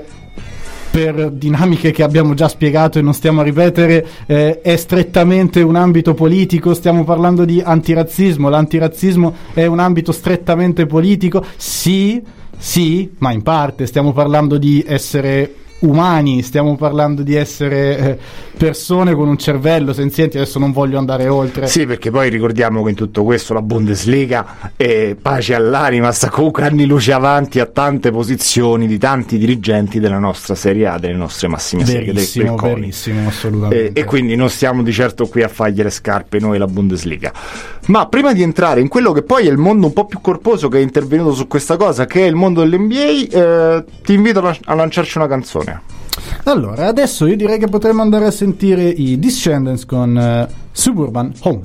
per dinamiche che abbiamo già spiegato e non stiamo a ripetere, eh, è strettamente un ambito politico. Stiamo parlando di antirazzismo, l'antirazzismo è un ambito strettamente politico, sì, sì, ma in parte stiamo parlando di essere umani, stiamo parlando di essere eh, persone con un cervello senzienti. Adesso non voglio andare oltre. Sì, perché poi ricordiamo che in tutto questo la Bundesliga, eh, pace all'anima, sta comunque anni luce avanti a tante posizioni di tanti dirigenti della nostra Serie A, delle nostre massime serie del, del CONI. Verissimo, assolutamente. E, e quindi non stiamo di certo qui a fargli le scarpe noi la Bundesliga. Ma prima di entrare in quello che poi è il mondo un po' più corposo che è intervenuto su questa cosa, che è il mondo dell'N B A, eh, ti invito a, a lanciarci una canzone. Allora, adesso io direi che potremmo andare a sentire i Descendants con uh, Suburban Home.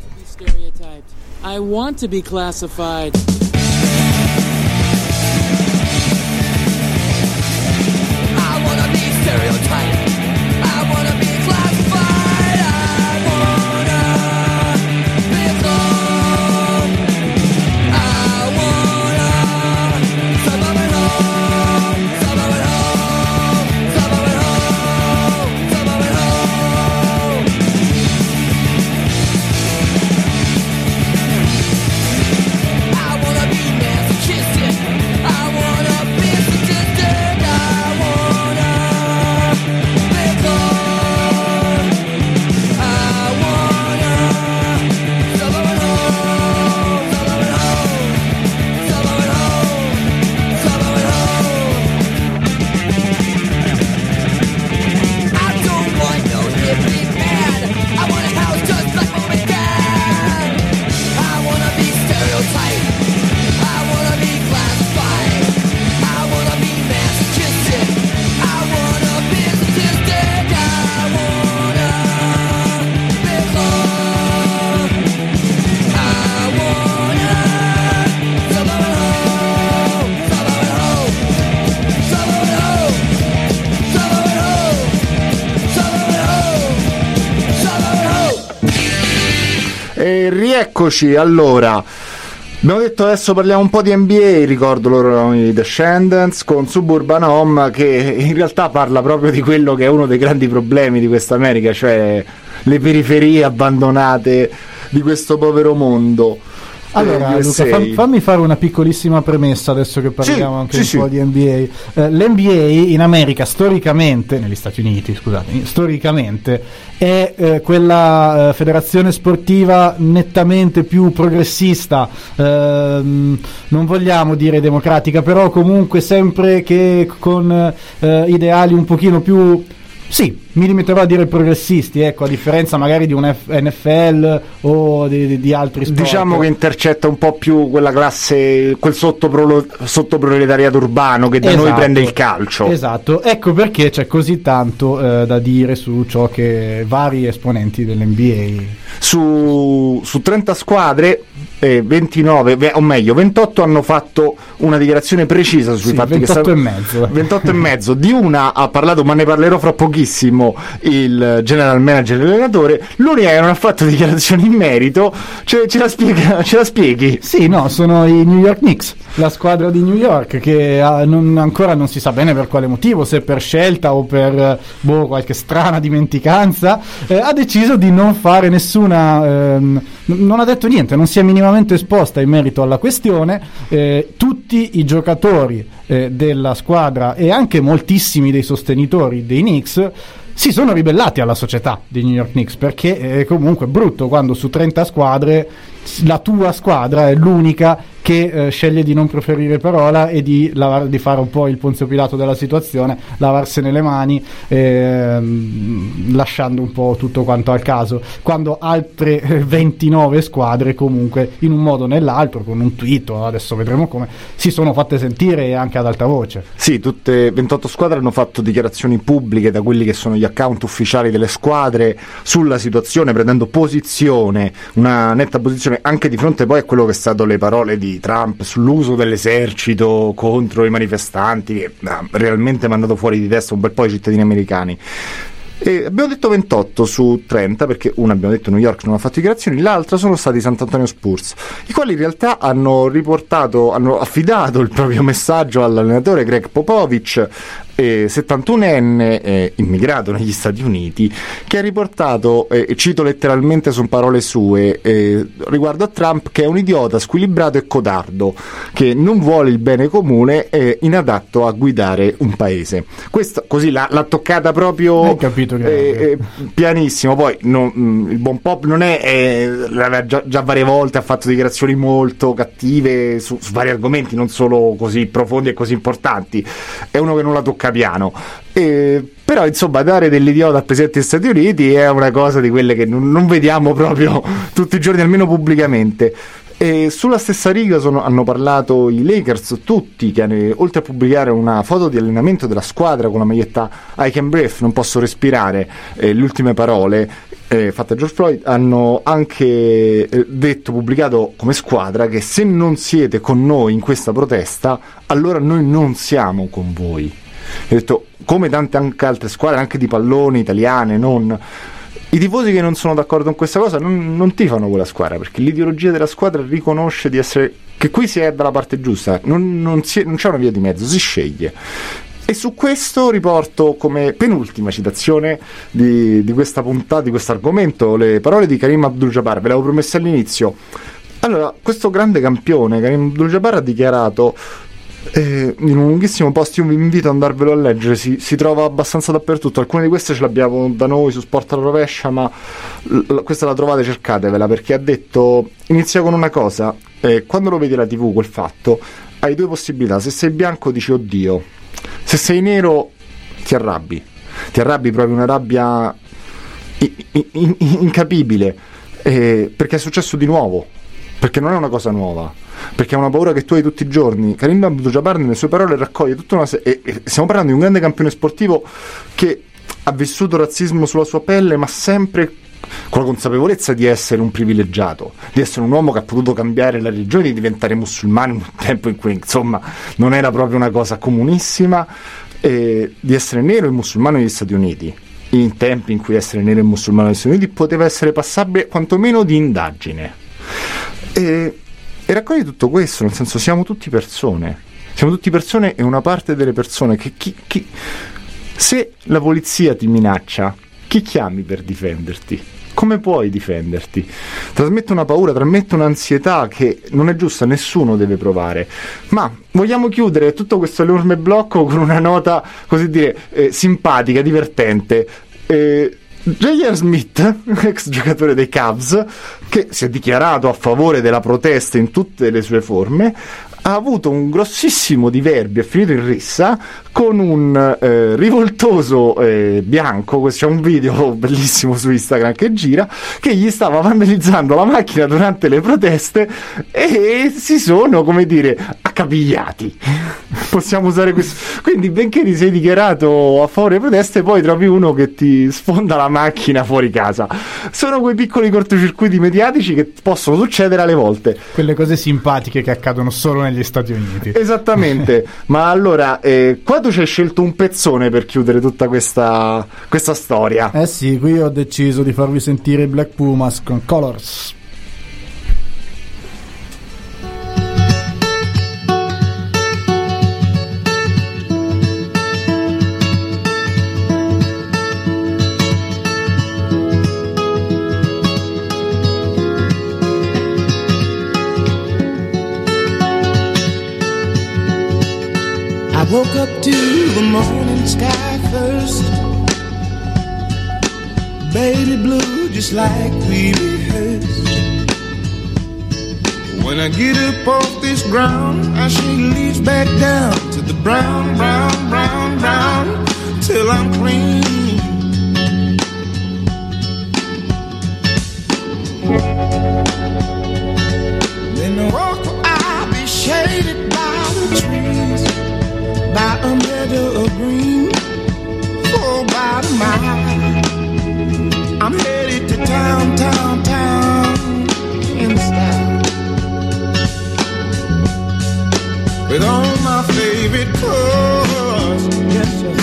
I want to be classified. I wanna be stereotyped. I wanna be classified. I wanna be alone. I wanna suburban home, suburban home, suburban home, suburban home. I wanna be masochistic. I wanna be sadistic. I wanna be alone. I wanna suburban home, suburban home, suburban home, suburban home. I don't want no hippie man. I want a house just like mom and dad. I wanna be stereotyped. I wanna be classified. I wanna be masochistic. I wanna be sadistic. I wanna be alone. I wanna suburban home, suburban home, suburban home, suburban home, suburban home, suburban home. E rieccoci, allora. Abbiamo detto adesso parliamo un po' di N B A, ricordo loro i Descendants con Suburban Home, che in realtà parla proprio di quello che è uno dei grandi problemi di questa America, cioè le periferie abbandonate di questo povero mondo. Allora Eh, Luca, U S A. fam- fammi fare una piccolissima premessa adesso che parliamo Sì, anche sì, un sì. po' di N B A. Eh, L'N B A in America storicamente, negli Stati Uniti scusate, storicamente è eh, quella eh, federazione sportiva nettamente più progressista, ehm, non vogliamo dire democratica, però comunque sempre che con eh, ideali un pochino più... Sì, mi limiterò a dire progressisti, ecco, a differenza magari di un F- N F L o di, di, di altri sport. Diciamo che intercetta un po' più quella classe, quel sottoprolo- sottoproletariato urbano che da Esatto. noi prende il calcio. Esatto, ecco perché c'è così tanto eh, da dire su ciò che vari esponenti dell'N B A... Su, su trenta squadre, eh, ventinove, ve- o meglio ventotto hanno fatto una dichiarazione precisa sui Sì, fatti che ventotto stanno... e mezzo. ventotto e mezzo. Di una ha parlato, ma ne parlerò fra pochissimo, il general manager e l'allenatore. L'unica che non ha fatto dichiarazioni in merito, cioè, ce, la spiega, ce la spieghi? Sì, no, sono i New York Knicks, la squadra di New York che ha, non, ancora non si sa bene per quale motivo, se per scelta o per eh, boh, qualche strana dimenticanza, eh, ha deciso di non fare nessuna, ehm, n- non ha detto niente, non si è minimamente esposta in merito alla questione. Eh, tutti i giocatori eh, della squadra e anche moltissimi dei sostenitori dei Knicks si sono ribellati alla società dei New York Knicks, perché è comunque brutto quando su trenta squadre la tua squadra è l'unica che eh, sceglie di non proferire parola e di, lavar- di fare un po' il Ponzio Pilato della situazione, lavarsene le mani, ehm, lasciando un po' tutto quanto al caso, quando altre eh, ventinove squadre comunque in un modo o nell'altro, con un tweet, adesso vedremo come, si sono fatte sentire anche ad alta voce. Sì, tutte ventotto squadre hanno fatto dichiarazioni pubbliche da quelli che sono gli account ufficiali delle squadre sulla situazione, prendendo posizione, una netta posizione anche di fronte poi a quello che è stato le parole di Trump sull'uso dell'esercito contro i manifestanti, che ha realmente mandato fuori di testa un bel po' i cittadini americani. E abbiamo detto ventotto su trenta, perché una abbiamo detto New York non ha fatto dichiarazioni, l'altra sono stati Sant'Antonio Spurs, i quali in realtà hanno riportato, hanno affidato il proprio messaggio all'allenatore Greg Popovich, eh, settantunenne eh, immigrato negli Stati Uniti, che ha riportato, eh, cito letteralmente, sono parole sue, eh, riguardo a Trump, che è un idiota squilibrato e codardo, che non vuole il bene comune e inadatto a guidare un paese. Questo così l'ha, l'ha toccata proprio Hai capito che eh, eh, pianissimo. Poi no, mh, il buon Pop non è, eh, l'aveva già, già varie volte ha fatto dichiarazioni molto cattive su, su vari argomenti, non solo così profondi e così importanti. È uno che non la tocca piano, eh, però insomma dare dell'idiota al Presidente degli Stati Uniti è una cosa di quelle che non, non vediamo proprio tutti i giorni, almeno pubblicamente. E sulla stessa riga sono, hanno parlato i Lakers tutti, che hanno, oltre a pubblicare una foto di allenamento della squadra con la maglietta I can breathe, non posso respirare, eh, le ultime parole eh, fatte a George Floyd, hanno anche eh, detto, pubblicato come squadra, che se non siete con noi in questa protesta, allora noi non siamo con voi. Ho detto, come tante anche altre squadre, anche di pallone italiane, non... I tifosi che non sono d'accordo con questa cosa non, non tifano quella squadra, perché l'ideologia della squadra riconosce di essere, che qui si è dalla parte giusta, non, non, si è, non c'è una via di mezzo, si sceglie. E su questo riporto come penultima citazione di, di questa puntata, di questo argomento, le parole di Kareem Abdul-Jabbar. Ve l'avevo promesso all'inizio. Allora, questo grande campione, Kareem Abdul-Jabbar, ha dichiarato Eh, in un lunghissimo post, io vi invito ad andarvelo a leggere, si, si trova abbastanza dappertutto, alcune di queste ce l'abbiamo da noi su Sport alla rovescia, ma l- questa la trovate, cercatevela, perché ha detto, inizia con una cosa, eh, quando lo vedi alla tivù quel fatto, hai due possibilità: se sei bianco dici oddio, se sei nero ti arrabbi, ti arrabbi proprio una rabbia in- in- in- incapibile, eh, perché è successo di nuovo, perché non è una cosa nuova, perché è una paura che tu hai tutti i giorni. Kareem Abdul-Jabbar nelle sue parole raccoglie tutta una serie, e, e stiamo parlando di un grande campione sportivo che ha vissuto razzismo sulla sua pelle, ma sempre con la consapevolezza di essere un privilegiato, di essere un uomo che ha potuto cambiare la religione, di diventare musulmano in un tempo in cui insomma non era proprio una cosa comunissima, e di essere nero e musulmano negli Stati Uniti, in tempi in cui essere nero e musulmano negli Stati Uniti poteva essere passabile quantomeno di indagine. E, e raccoglie tutto questo, nel senso, siamo tutti persone, siamo tutti persone, e una parte delle persone che chi, chi, se la polizia ti minaccia, chi chiami per difenderti? Come puoi difenderti? Trasmette una paura, trasmette un'ansietà che non è giusta, nessuno deve provare. Ma vogliamo chiudere tutto questo enorme blocco con una nota, così dire, eh, simpatica, divertente. Eh, J R. Smith, ex giocatore dei Cavs, che si è dichiarato a favore della protesta in tutte le sue forme, ha avuto un grossissimo diverbio, è finito in rissa con un eh, rivoltoso eh, bianco. C'è un video bellissimo su Instagram che gira, che gli stava vandalizzando la macchina durante le proteste, e si sono, come dire, accapigliati. Possiamo usare questo. Quindi, benché ti sei dichiarato a favore delle proteste, poi trovi uno che ti sfonda la macchina fuori casa. Sono quei piccoli cortocircuiti mediatici che possono succedere alle volte. Quelle cose simpatiche che accadono solo negli Stati Uniti. Esattamente. Ma allora, eh, qua tu ci hai scelto un pezzone per chiudere tutta questa, questa storia. Eh sì, qui ho deciso di farvi sentire i Black Pumas con Colors. I woke up to the morning sky first, baby blue just like we rehearsed. When I get up off this ground, I shake leaves back down to the brown, brown, brown, brown, till I'm clean. Then I walk, I'll be shaded by the trees, by a meadow of green, for about a mile. I'm headed to town, town, town, in style, with all my favorite colors, yes sir,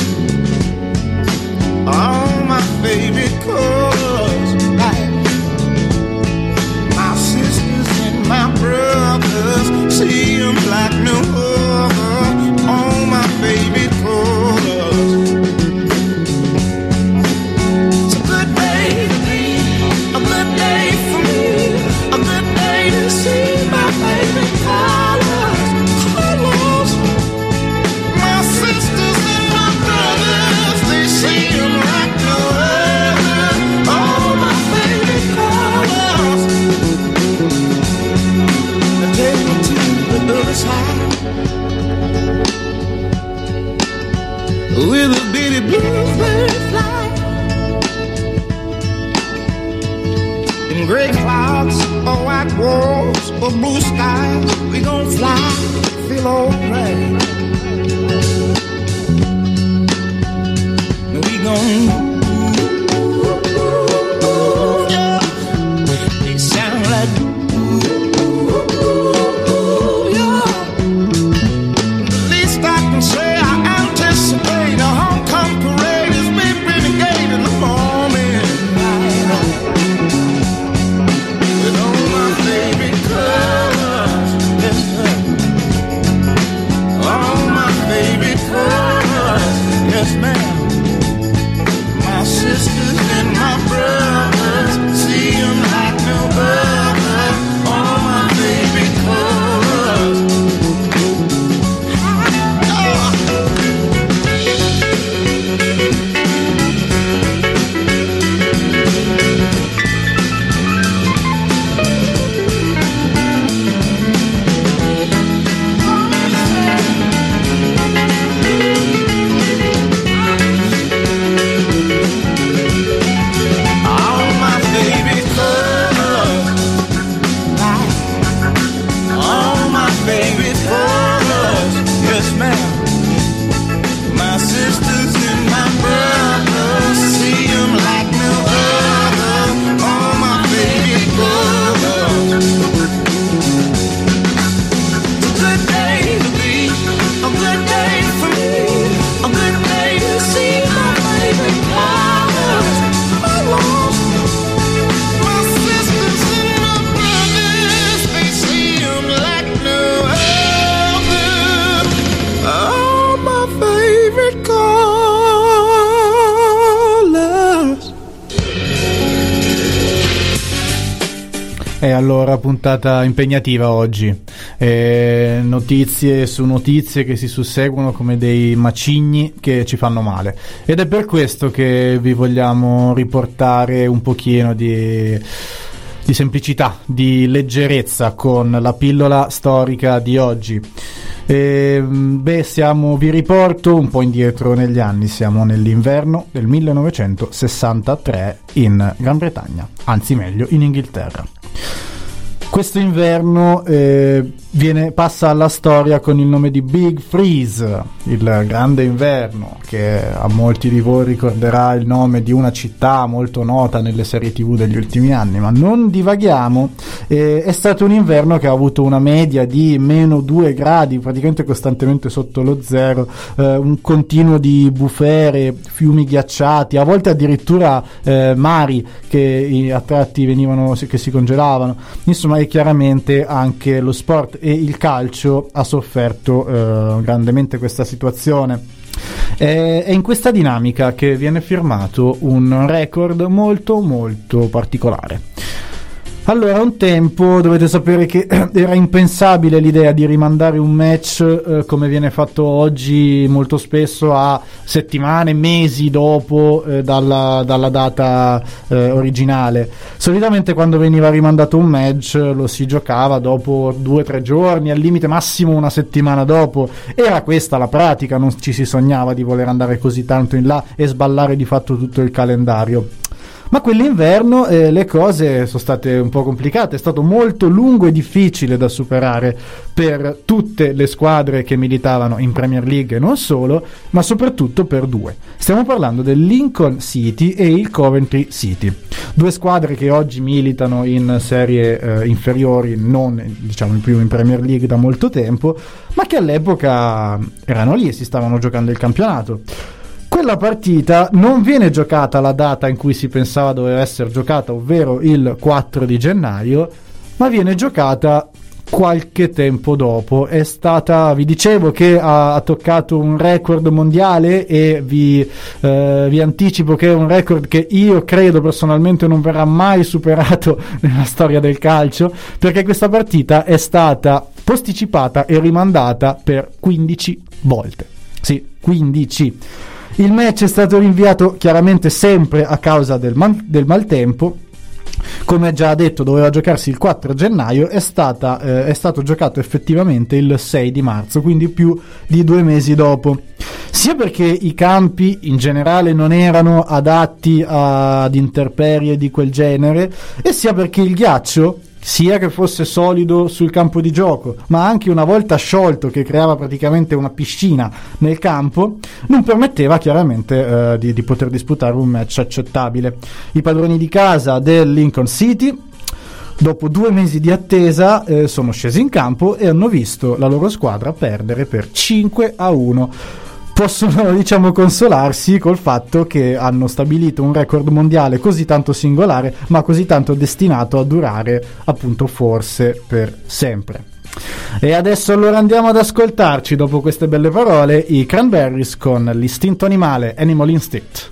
all my favorite colors, like my sisters and my brothers, see them like no other. All my favorite colors. or white walls or blue skies. We gon' fly, feel alright. We gon' E allora, puntata impegnativa oggi, eh, notizie su notizie che si susseguono come dei macigni che ci fanno male, ed è per questo che vi vogliamo riportare un pochino di, di semplicità, di leggerezza con la pillola storica di oggi. E, beh, siamo, vi riporto un po' indietro negli anni, siamo nell'inverno del millenovecentosessantatré in Gran Bretagna, anzi meglio in Inghilterra. Questo inverno eh, viene, passa alla storia con il nome di Big Freeze, il grande inverno, che a molti di voi ricorderà il nome di una città molto nota nelle serie tv degli ultimi anni, ma non divaghiamo. Eh, è stato un inverno che ha avuto una media di meno due gradi, praticamente costantemente sotto lo zero, eh, un continuo di bufere, fiumi ghiacciati, a volte addirittura eh, mari che a tratti venivano, che si congelavano. Insomma, e chiaramente anche lo sport e il calcio ha sofferto eh, grandemente questa situazione. È in questa dinamica che viene firmato un record molto molto particolare. Allora, un tempo dovete sapere che era impensabile l'idea di rimandare un match eh, come viene fatto oggi molto spesso a settimane, mesi dopo eh, dalla, dalla data eh, originale. Solitamente quando veniva rimandato un match lo si giocava dopo due o tre giorni, al limite massimo una settimana dopo. Era questa la pratica, non ci si sognava di voler andare così tanto in là e sballare di fatto tutto il calendario. Ma quell'inverno eh, le cose sono state un po' complicate, è stato molto lungo e difficile da superare per tutte le squadre che militavano in Premier League e non solo, ma soprattutto per due. Stiamo parlando del Lincoln City e il Coventry City, due squadre che oggi militano in serie eh, inferiori, non diciamo più in Premier League da molto tempo, ma che all'epoca erano lì e si stavano giocando il campionato. Quella partita non viene giocata alla data in cui si pensava doveva essere giocata, ovvero il quattro di gennaio, ma viene giocata qualche tempo dopo. È stata, vi dicevo che ha, ha toccato un record mondiale e vi, eh, vi anticipo che è un record che io credo personalmente non verrà mai superato nella storia del calcio, perché questa partita è stata posticipata e rimandata per quindici volte. Sì, quindici. Il match è stato rinviato chiaramente sempre a causa del, man- del maltempo. Come già detto, doveva giocarsi il quattro gennaio, è, stata, eh, è stato giocato effettivamente il sei di marzo, quindi più di due mesi dopo. Sia perché i campi in generale non erano adatti ad intemperie di quel genere, e sia perché il ghiaccio sia che fosse solido sul campo di gioco, ma anche una volta sciolto, che creava praticamente una piscina nel campo, non permetteva chiaramente eh, di, di poter disputare un match accettabile. I padroni di casa del Lincoln City, dopo due mesi di attesa, eh, sono scesi in campo e hanno visto la loro squadra perdere per cinque a uno. Possono, diciamo, consolarsi col fatto che hanno stabilito un record mondiale così tanto singolare, ma così tanto destinato a durare, appunto, forse per sempre. E adesso allora andiamo ad ascoltarci, dopo queste belle parole, i Cranberries con l'istinto animale, Animal Instinct.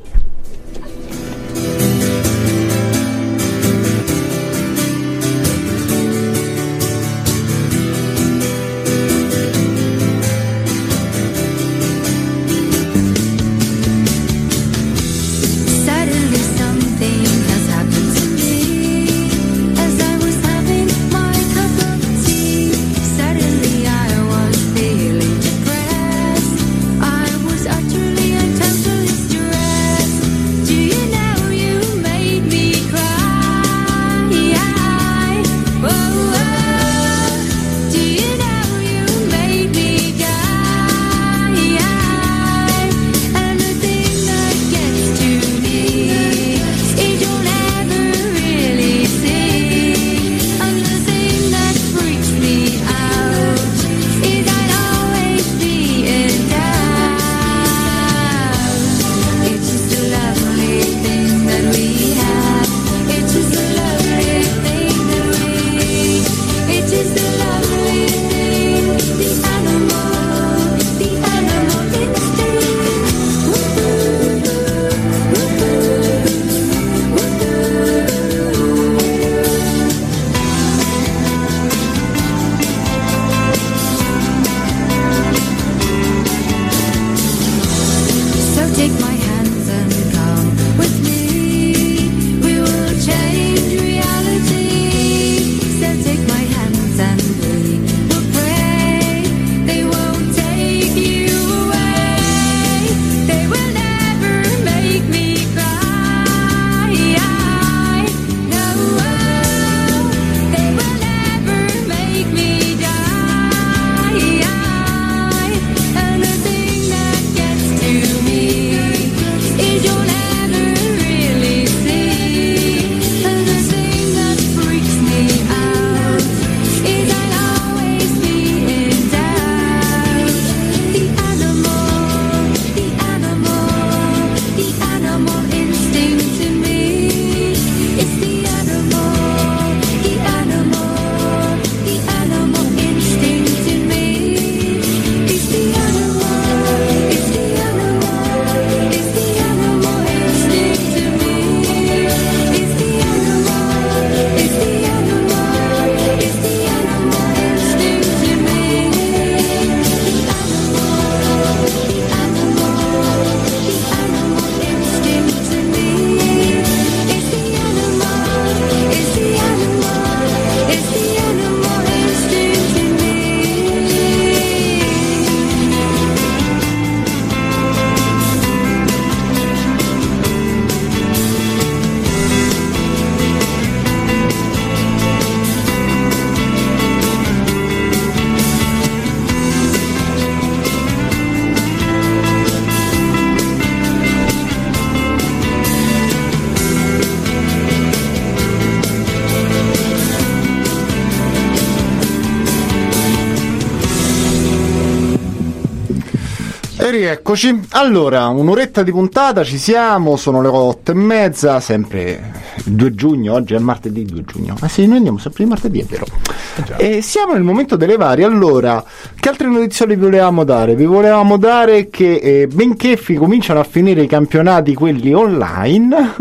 E rieccoci. Allora, un'oretta di puntata, ci siamo, sono le otto e mezza, sempre il due giugno, oggi è martedì due giugno. Ah sì, noi andiamo sempre di martedì, è vero. Eh e siamo nel momento delle varie. Allora, che altre notizie vi volevamo dare? Vi volevamo dare che eh, benché fi- cominciano a finire i campionati, quelli online,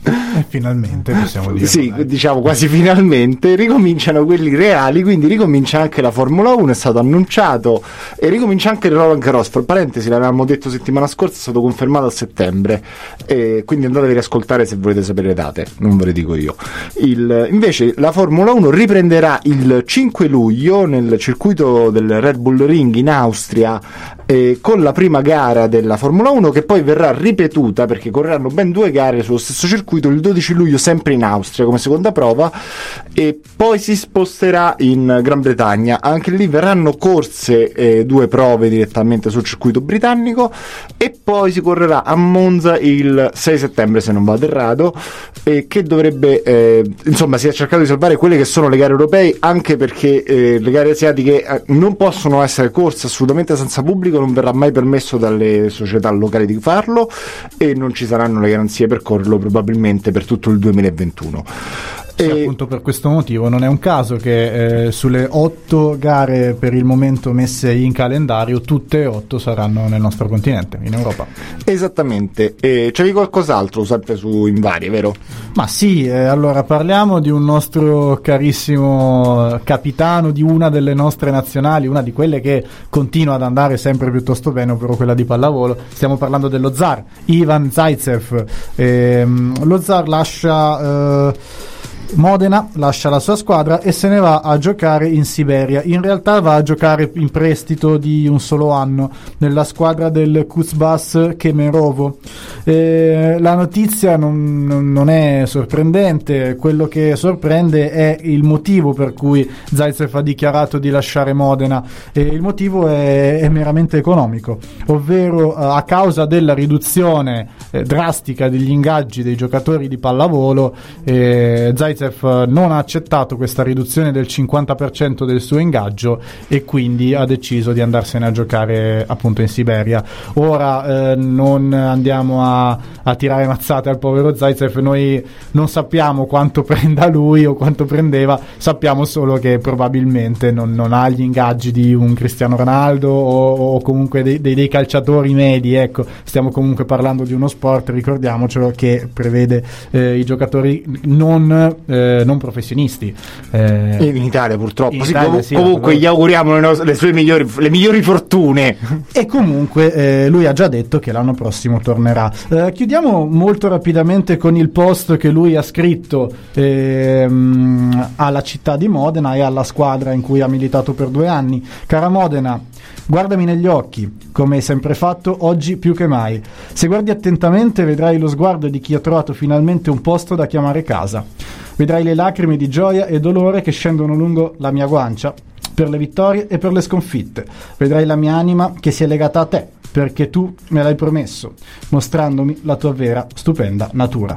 e finalmente possiamo dire sì, online. diciamo quasi finalmente, ricominciano quelli reali, quindi ricomincia anche la Formula uno, è stato annunciato, e ricomincia anche il Roland Garros. Per parentesi, la l'avevamo detto settimana scorsa, è stato confermato a settembre, e quindi andatevi a riascoltare se volete sapere le date, non ve le dico io. Il, invece la Formula uno riprenderà il cinque luglio nel circuito del Red Bull Ring in Austria, eh, con la prima gara della Formula uno, che poi verrà ripetuta perché correranno ben due gare sullo stesso circuito il dodici luglio sempre in Austria come seconda prova, e poi si sposterà in Gran Bretagna. Anche lì verranno corse eh, due prove direttamente sul circuito britannico, e poi si correrà a Monza il sei settembre se non vado errato, e che dovrebbe eh, insomma si è cercato di salvare quelle che sono le gare europee, anche perché eh, le gare asiatiche eh, non possono essere corse assolutamente senza pubblico, non verrà mai permesso dalle società locali di farlo, e non ci saranno le garanzie per correrlo probabilmente per tutto il duemilaventuno. Sì, e appunto per questo motivo non è un caso che eh, sulle otto gare per il momento messe in calendario, tutte e otto saranno nel nostro continente, in Europa. Esattamente. E c'avevi qualcos'altro sempre su Invarie, vero? Ma sì, eh, allora parliamo di un nostro carissimo capitano di una delle nostre nazionali, una di quelle che continua ad andare sempre piuttosto bene, ovvero quella di pallavolo. Stiamo parlando dello zar, Ivan Zaitsev. Eh, lo zar lascia... Eh, Modena, lascia la sua squadra e se ne va a giocare in Siberia. In realtà va a giocare in prestito di un solo anno nella squadra del Kuzbas Kemerovo. Eh, la notizia non, non è sorprendente, quello che sorprende è il motivo per cui Zaitsev ha dichiarato di lasciare Modena, e il motivo è, è meramente economico, ovvero eh, a causa della riduzione eh, drastica degli ingaggi dei giocatori di pallavolo. eh, Zaitsev non ha accettato questa riduzione del cinquanta per cento del suo ingaggio, e quindi ha deciso di andarsene a giocare appunto in Siberia. Ora eh, non andiamo a, a tirare mazzate al povero Zaitsev, noi non sappiamo quanto prenda lui o quanto prendeva, sappiamo solo che probabilmente non, non ha gli ingaggi di un Cristiano Ronaldo o, o comunque dei, dei, dei calciatori medi, ecco. Stiamo comunque parlando di uno sport, ricordiamocelo, che prevede eh, i giocatori non Eh, non professionisti eh, in Italia purtroppo. In sì, Italia, com- sì, comunque gli auguriamo le, no- le sue migliori, le migliori fortune. E comunque eh, lui ha già detto che l'anno prossimo tornerà. Eh, chiudiamo molto rapidamente con il post che lui ha scritto ehm, alla città di Modena e alla squadra in cui ha militato per due anni. Cara Modena, guardami negli occhi, come hai sempre fatto, oggi più che mai. Se guardi attentamente vedrai lo sguardo di chi ha trovato finalmente un posto da chiamare casa. Vedrai le lacrime di gioia e dolore che scendono lungo la mia guancia per le vittorie e per le sconfitte. Vedrai la mia anima che si è legata a te, perché tu me l'hai promesso, mostrandomi la tua vera, stupenda natura.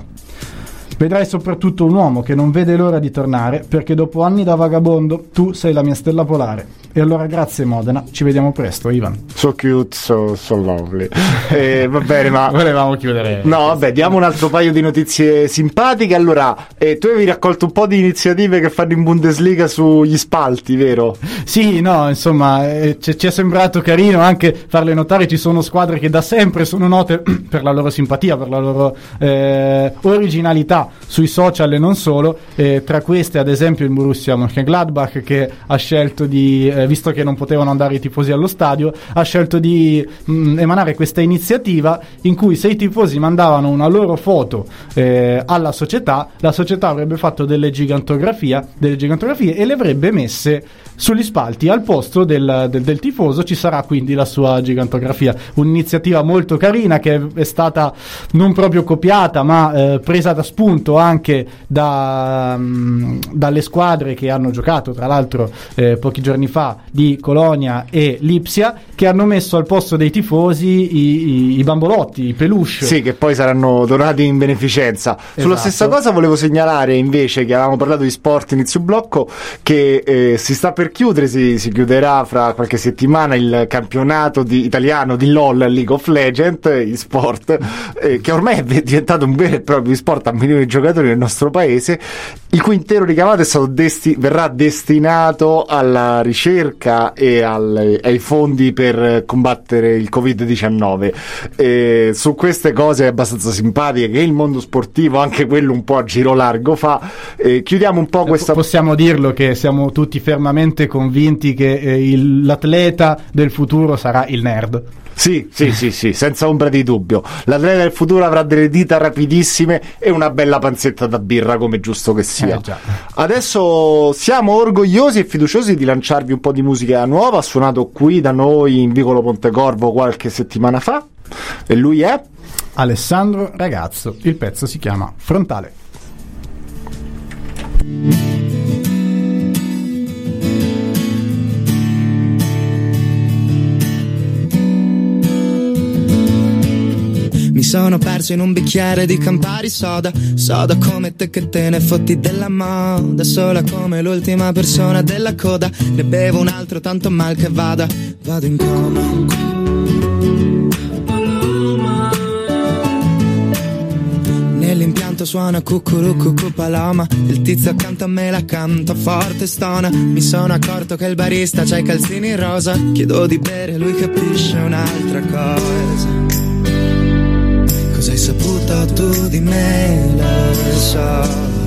Vedrai soprattutto un uomo che non vede l'ora di tornare, perché dopo anni da vagabondo tu sei la mia stella polare. E allora grazie Modena, ci vediamo presto, Ivan. So cute, so, so lovely. eh, va bene, ma volevamo chiudere. No, vabbè, diamo un altro paio di notizie simpatiche. Allora, eh, tu avevi raccolto un po' di iniziative che fanno in Bundesliga sugli spalti, vero? Sì, no, insomma, eh, ci, ci è sembrato carino anche farle notare. Ci sono squadre che da sempre sono note per la loro simpatia, per la loro eh, originalità sui social e non solo. Eh, tra queste, ad esempio, il Borussia Mönchengladbach, che ha scelto di eh, visto che non potevano andare i tifosi allo stadio, ha scelto di mh, emanare questa iniziativa in cui se i tifosi mandavano una loro foto eh, alla società, la società avrebbe fatto delle gigantografie, delle gigantografie e le avrebbe messe sugli spalti. Al posto del, del, del tifoso ci sarà quindi la sua gigantografia. Un'iniziativa molto carina che è stata non proprio copiata, ma eh, presa da spunto anche da, mh, dalle squadre che hanno giocato, tra l'altro eh, pochi giorni fa, di Colonia e Lipsia, che hanno messo al posto dei tifosi i, i, i bambolotti, i peluche. Sì, che poi saranno donati in beneficenza. Esatto. Sulla stessa cosa volevo segnalare invece che avevamo parlato di sport inizio blocco, che eh, si sta per chiudere, si, si chiuderà fra qualche settimana il campionato di, italiano di LOL, League of Legends, in sport, eh, che ormai è diventato un vero e proprio sport a milioni di giocatori nel nostro paese, il cui intero ricavato è stato desti- verrà destinato alla ricerca e al- ai fondi per combattere il covid diciannove. E su queste cose abbastanza simpatiche che il mondo sportivo, anche quello un po' a giro largo, fa. E chiudiamo un po' questa... Possiamo dirlo che siamo tutti fermamente convinti che eh, il- l'atleta del futuro sarà il nerd. Sì, sì, sì, sì, senza ombra di dubbio. L'atleta del futuro avrà delle dita rapidissime e una bella panzetta da birra, come giusto che sia. Eh, già. Adesso siamo orgogliosi e fiduciosi di lanciarvi un po' di musica nuova. Ha suonato qui da noi in Vicolo Pontecorvo qualche settimana fa e lui è Alessandro Ragazzo. Il pezzo si chiama Frontale. Mi sono perso in un bicchiere di Campari soda, soda come te che te ne fotti della moda, sola come l'ultima persona della coda, ne bevo un altro tanto mal che vada, vado in coma. Nell'impianto suona cucurucucu paloma, il tizio accanto a me la canta forte stona, mi sono accorto che il barista c'ha i calzini rosa, chiedo di bere, lui capisce un'altra cosa. Cosa hai saputo tu di me, lo so,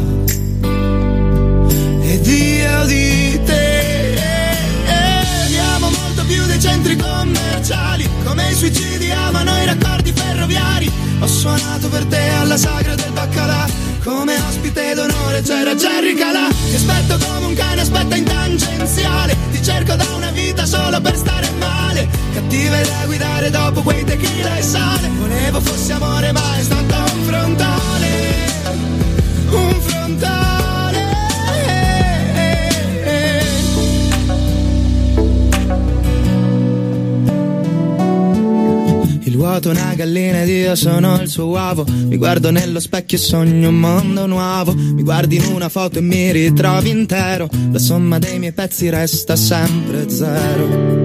ed io di te. Amo molto più dei centri commerciali, come i suicidi amano i raccordi ferroviari. Ho suonato per te alla sagra del baccalà, come ospite d'onore c'era Jerry Calà. Ti aspetto come un cane aspetta in tangenziale, ti cerco da una vita solo per stare male, cattive da guidare dopo quei tequila e sale. Volevo fossi amore ma è stato un frontale, un frontale. Il vuoto una gallina ed io sono il suo uovo, mi guardo nello specchio e sogno un mondo nuovo, mi guardi in una foto e mi ritrovi intero, la somma dei miei pezzi resta sempre zero.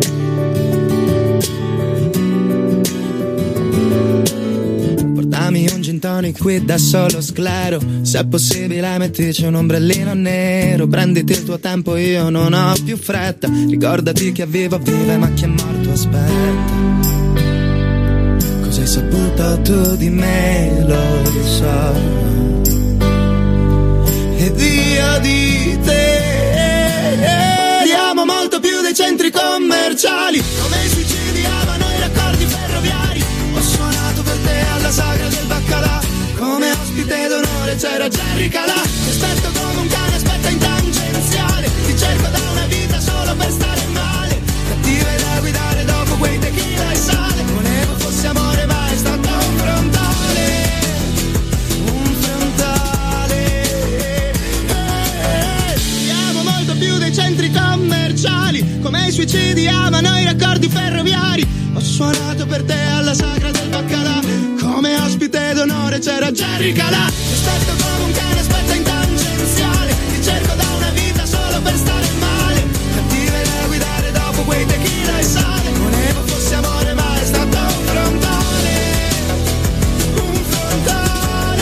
Portami un gin tonic qui da solo sclero, se è possibile mettici un ombrellino nero, prenditi il tuo tempo, io non ho più fretta, ricordati che vivo vive ma chi è morto aspetta. Cosa hai saputo tu di me, lo so, ed io di te. Ti amo molto più dei centri commerciali, come i suicidi amano i raccordi ferroviari. Ho suonato per te alla sagra del baccalà, come ospite d'onore c'era Jerry Calà. Ti aspetto come un cane aspetta in tangenziale, ti cerco da una vita solo per stare male, cattive da guidare dopo quei tequila e sale. Volevo fossi amore ma è stato un frontale, un frontale. Ti amo molto più dei centri commerciali, come i suicidi amano i raccordi ferroviari. Ho suonato per te alla sagra del baccalà, come ospite d'onore c'era Jerry Calà. Ti aspetto come un cane aspetta in tangenziale, ti cerco da una vita solo per stare male, cattive da guidare dopo quei tequila e sale. Volevo fossi amore ma è stato un frontale, un frontale.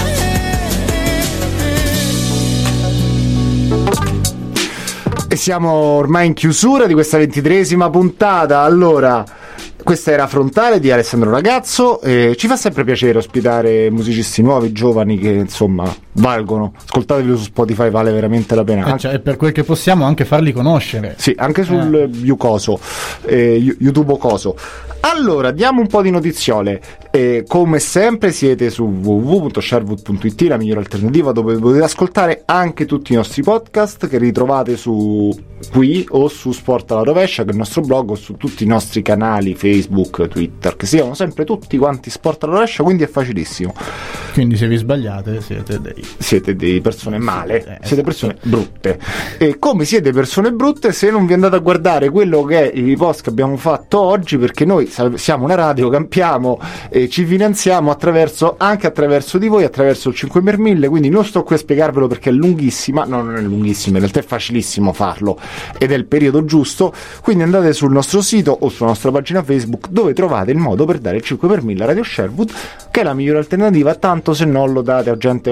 E siamo ormai in chiusura di questa ventitreesima puntata. Allora, questa era Frontale di Alessandro Ragazzo, e ci fa sempre piacere ospitare musicisti nuovi, giovani, che insomma valgono. Ascoltateli su Spotify, vale veramente la pena. Eh, cioè, e per quel che possiamo anche farli conoscere. Sì, anche sul eh. Youcoso, eh, YouTube Coso. Allora, diamo un po' di notiziole. Eh, come sempre siete su w w w punto sherwood punto i t, la migliore alternativa, dove potete ascoltare anche tutti i nostri podcast che ritrovate su qui o su Sport alla Rovescia, che è il nostro blog, o su tutti i nostri canali Facebook, Twitter, che si chiamano sempre tutti quanti Sport alla Rovescia, quindi è facilissimo. Quindi se vi sbagliate siete dei siete dei persone male, eh, siete persone brutte. E come siete persone brutte se non vi andate a guardare quello che è i post che abbiamo fatto oggi, perché noi siamo una radio, campiamo e ci finanziamo attraverso, anche attraverso di voi, attraverso il cinque per mille, quindi non sto qui a spiegarvelo perché è lunghissima, no, non è lunghissima, in realtà è facilissimo farlo ed è il periodo giusto, quindi andate sul nostro sito o sulla nostra pagina Facebook, dove trovate il modo per dare il cinque per mille a Radio Sherwood, che è la migliore alternativa, tanto se non lo date a gente ancora più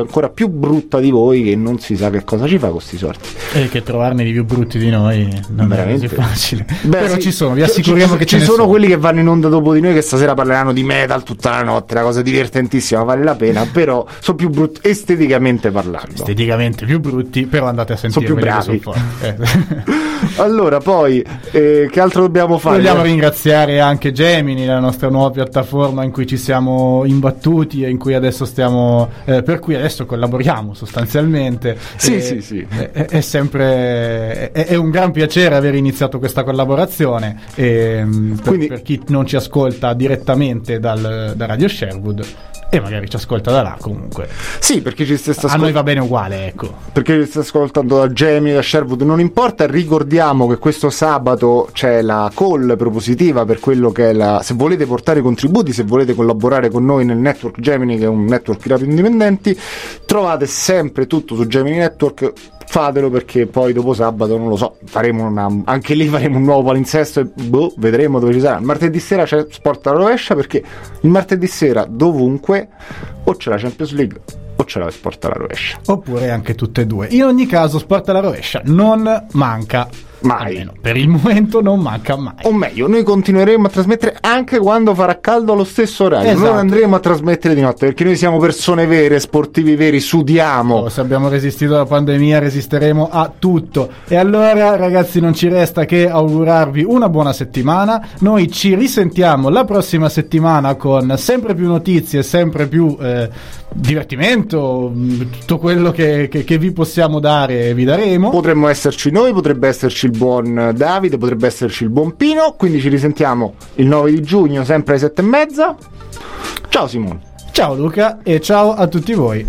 più brutta di voi che non si sa che cosa ci fa con questi sorti. E che trovarne di più brutti di noi non veramente è così facile. Beh, però sì, ci sono, vi assicuriamo ci, che ci ce sono ne quelli che vanno in onda dopo di noi che stasera parleranno di metal tutta la notte, una cosa divertentissima, vale la pena, però sono più brutti esteticamente parlando. Esteticamente più brutti, però andate a sentire. Sono più bravi. Sono eh. Allora, poi eh, che altro dobbiamo fare? Vogliamo ringraziare anche Gemini, la nostra nuova piattaforma in cui ci siamo imbattuti e in cui adesso stiamo eh, per cui adesso collaboriamo sostanzialmente. Sì, e, sì, sì. È, è sempre è, è un gran piacere aver iniziato questa collaborazione e per, Quindi, per chi non ci ascolta direttamente dal, da Radio Sherwood e magari ci ascolta da là comunque. Sì, perché ci sta ascol- a noi va bene uguale, ecco. Perché ci sta ascoltando da Gemini, da Sherwood, non importa, ricordiamo che questo sabato c'è la call propositiva per quello che è la... se volete portare contributi, se volete collaborare con noi nel network Gemini, che è un network di radio indipendenti, trovate sempre tutto su Gemini Network. Fatelo, perché poi dopo sabato non lo so, faremo una, anche lì faremo un nuovo palinsesto e boh, vedremo dove ci sarà. Il martedì sera c'è Sport alla rovescia, perché il martedì sera dovunque o c'è la Champions League o c'è la Sport alla rovescia, oppure anche tutte e due. In ogni caso Sport alla rovescia non manca mai, almeno per il momento non manca mai. O meglio, noi continueremo a trasmettere anche quando farà caldo allo stesso orario. Esatto. Non andremo a trasmettere di notte, perché noi siamo persone vere, sportivi veri, sudiamo. Oh, se abbiamo resistito alla pandemia resisteremo a tutto. E allora ragazzi, non ci resta che augurarvi una buona settimana. Noi ci risentiamo la prossima settimana con sempre più notizie, sempre più eh, divertimento, tutto quello che, che, che vi possiamo dare vi daremo. Potremmo esserci noi, potrebbe esserci il buon Davide, potrebbe esserci il buon Pino. Quindi ci risentiamo il nove di giugno sempre alle sette e mezza. Ciao Simone. Ciao Luca e ciao a tutti voi.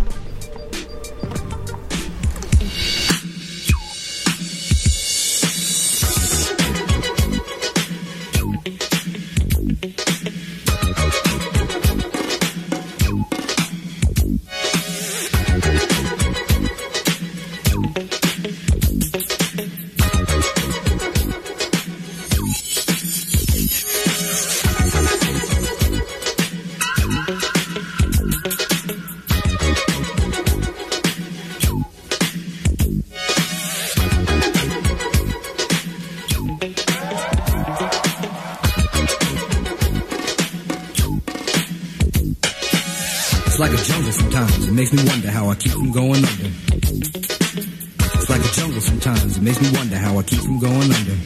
It's like a jungle sometimes, it makes me wonder how I keep from going under. It's like a jungle sometimes, it makes me wonder how I keep from going under.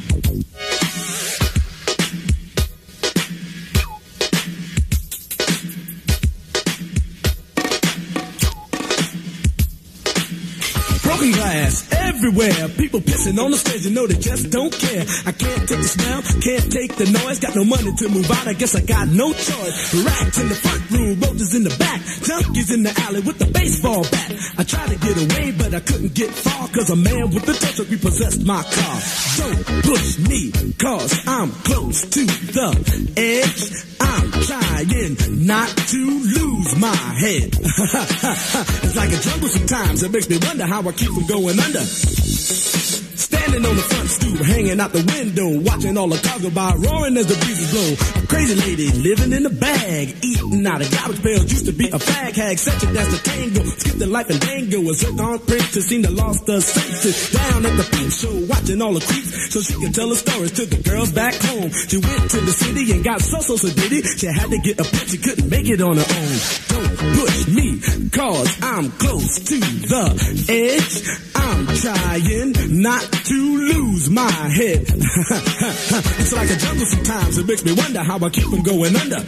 Broken glass everywhere, people pissing on the stage, you know they just don't care. I can't take the smell, can't take the noise, got no money to move out, I guess I got no choice. Rats in the front room, roaches in the back, junkies in the alley with the baseball bat. I tried to get away, but I couldn't get far, cause a man with a tow truck repossessed my car. Don't push me, cause I'm close to the edge. I'm trying not to lose my head. It's like a jungle sometimes, it makes me wonder how I keep from going under. Standing on the front stoop, hanging out the window, watching all the cars go by, roaring as the breezes blow. A crazy lady living in a bag, eating out of garbage pails, used to be a fag hag, such a dance to tango, skipped the life and dango, a zircon princess, seemed to lost her senses. Down at the peep show, watching all the creeps, so she could tell her stories to the girls back home. She went to the city and got so so so diddy, she had to get a pimp, she couldn't make it on her own. Don't push me, cause I'm close to the edge. I'm trying not to lose my head. It's like a jungle sometimes, it makes me wonder how I keep from going under.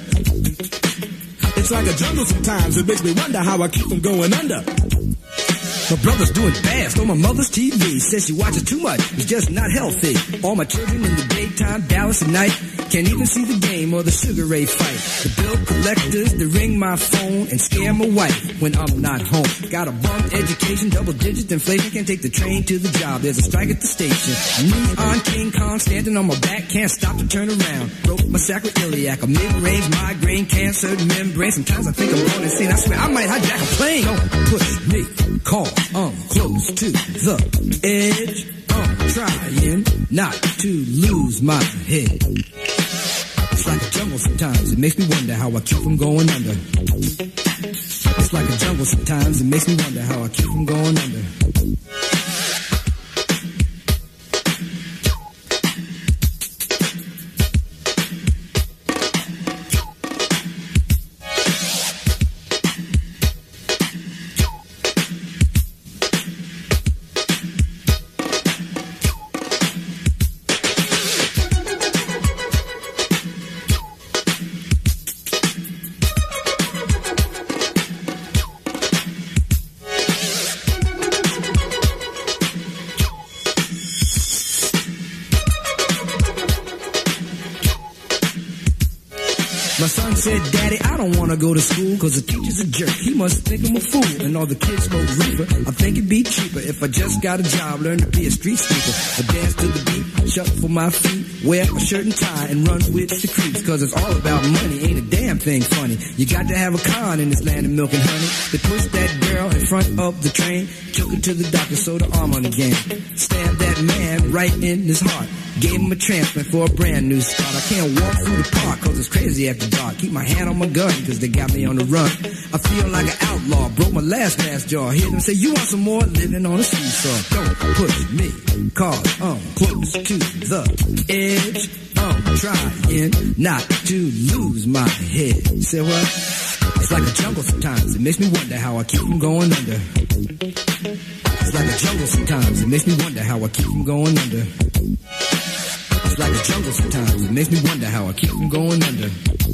It's like a jungle sometimes, it makes me wonder how I keep from going under. My brother's doing fast on my mother's T V. Says she watches too much, it's just not healthy. All my children in the daytime, Dallas at night. Can't even see the game or the Sugar Ray fight. The bill collectors, they ring my phone and scare my wife when I'm not home. Got a bum education, double digit inflation. Can't take the train to the job, there's a strike at the station. Me on King Kong, standing on my back, can't stop to turn around. Broke my sacroiliac, a mid-range migraine, cancer membrane. Sometimes I think I'm going insane, I swear I might hijack a plane. Don't push me, call, I'm close to the edge. I'm trying not to lose my head. It's like a jungle sometimes, it makes me wonder how I keep from going under. It's It's like a jungle sometimes. It makes me wonder how I keep from going under. My son said, Daddy, I don't want to go to school because the teacher's a jerk. He must think I'm a fool and all the kids smoke reefer. I think it'd be cheaper if I just got a job, learn to be a street sweeper. I dance to the beat, shuffle my feet, wear a shirt and tie and run with the creeps because it's all about money, ain't a damn thing funny. You got to have a con in this land of milk and honey. They pushed that girl in front of the train, took her to the doctor, sewed her arm on again. Stabbed that man right in his heart. Gave him a transplant for a brand new start. I can't walk through the park cause it's crazy after dark. Keep my hand on my gun cause they got me on the run. I feel like an outlaw, broke my last glass jaw. Hear them say, you want some more? Living on a seesaw. Don't push me cause I'm close to the edge. I'm trying not to lose my head. Say what? It's like a jungle sometimes. It makes me wonder how I keep from going under. It's like a jungle sometimes. It makes me wonder how I keep from going under. It's like a jungle sometimes. It makes me wonder how I keep from going under.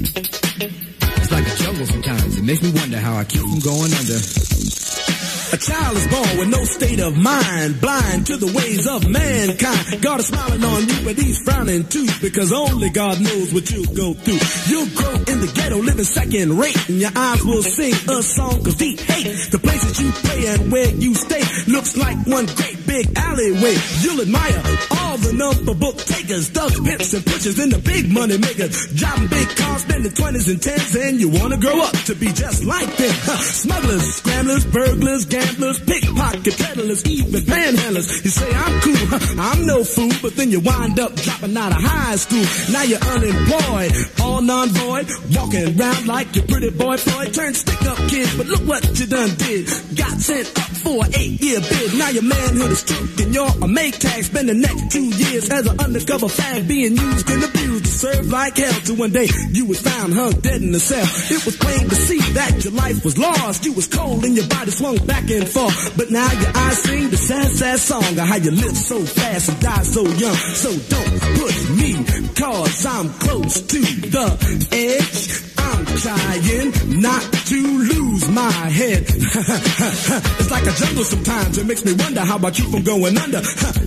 It's like a jungle sometimes. It makes me wonder how I keep from going under. A child is born with no state of mind, blind to the ways of mankind. God is smiling on you, but he's frowning too, because only God knows what you'll go through. You'll grow in the ghetto, living second rate, and your eyes will sing a song of deep hate. The places you play and where you stay looks like one great big alleyway. You'll admire all the number book takers, thugs, pimps, and pushers, and the big money makers. Driving big cars, spending twenties and tens, and you wanna grow up to be just like them. Huh. Smugglers, scramblers, burglars, gamblers, pickpocket peddlers, even panhandlers. You say I'm cool, huh? I'm no fool, but then you wind up dropping out of high school. Now you're unemployed, all non-void, walking around like your pretty boy Floyd. Turned stick-up kid, but look what you done did. Got sent up for an eight-year bid. Now your manhood is stripped and you're a make tag. Spend the next two years as an undercover fag, being used and abused to serve like hell. Till one day you was found hung dead in the cell. It was plain to see that your life was lost. You was cold and your body swung back and forth. But now your eyes sing the sad, sad song of how you live so fast and die so young. So don't push me, cause I'm close to the edge. I'm trying not to lose my head. It's like a jungle sometimes. It makes me wonder how I keep from going under.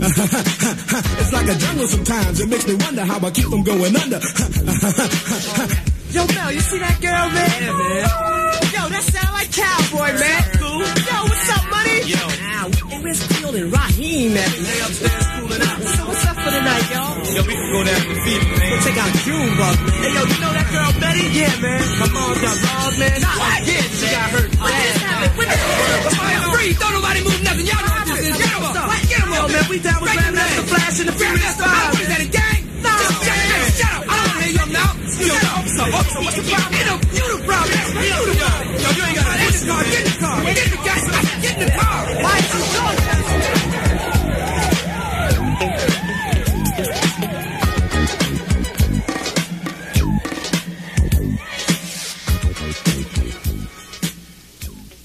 It's like a jungle sometimes. It makes me wonder how I keep from going under. Yo, Mel, you see that girl, man? Yeah, man. Yo, that sound like Cowboy, man. Cool. Yo, what's up, money? Yo. Hey, where's Field and Raheem at? They upstairs cooling out. So what's up for the night, y'all? Yo, we can go down to the fever, man. Go check out June, bro. Hey, yo, you know that girl Betty? Yeah, man. My mom got robbed, man. What? Yeah, she got hurt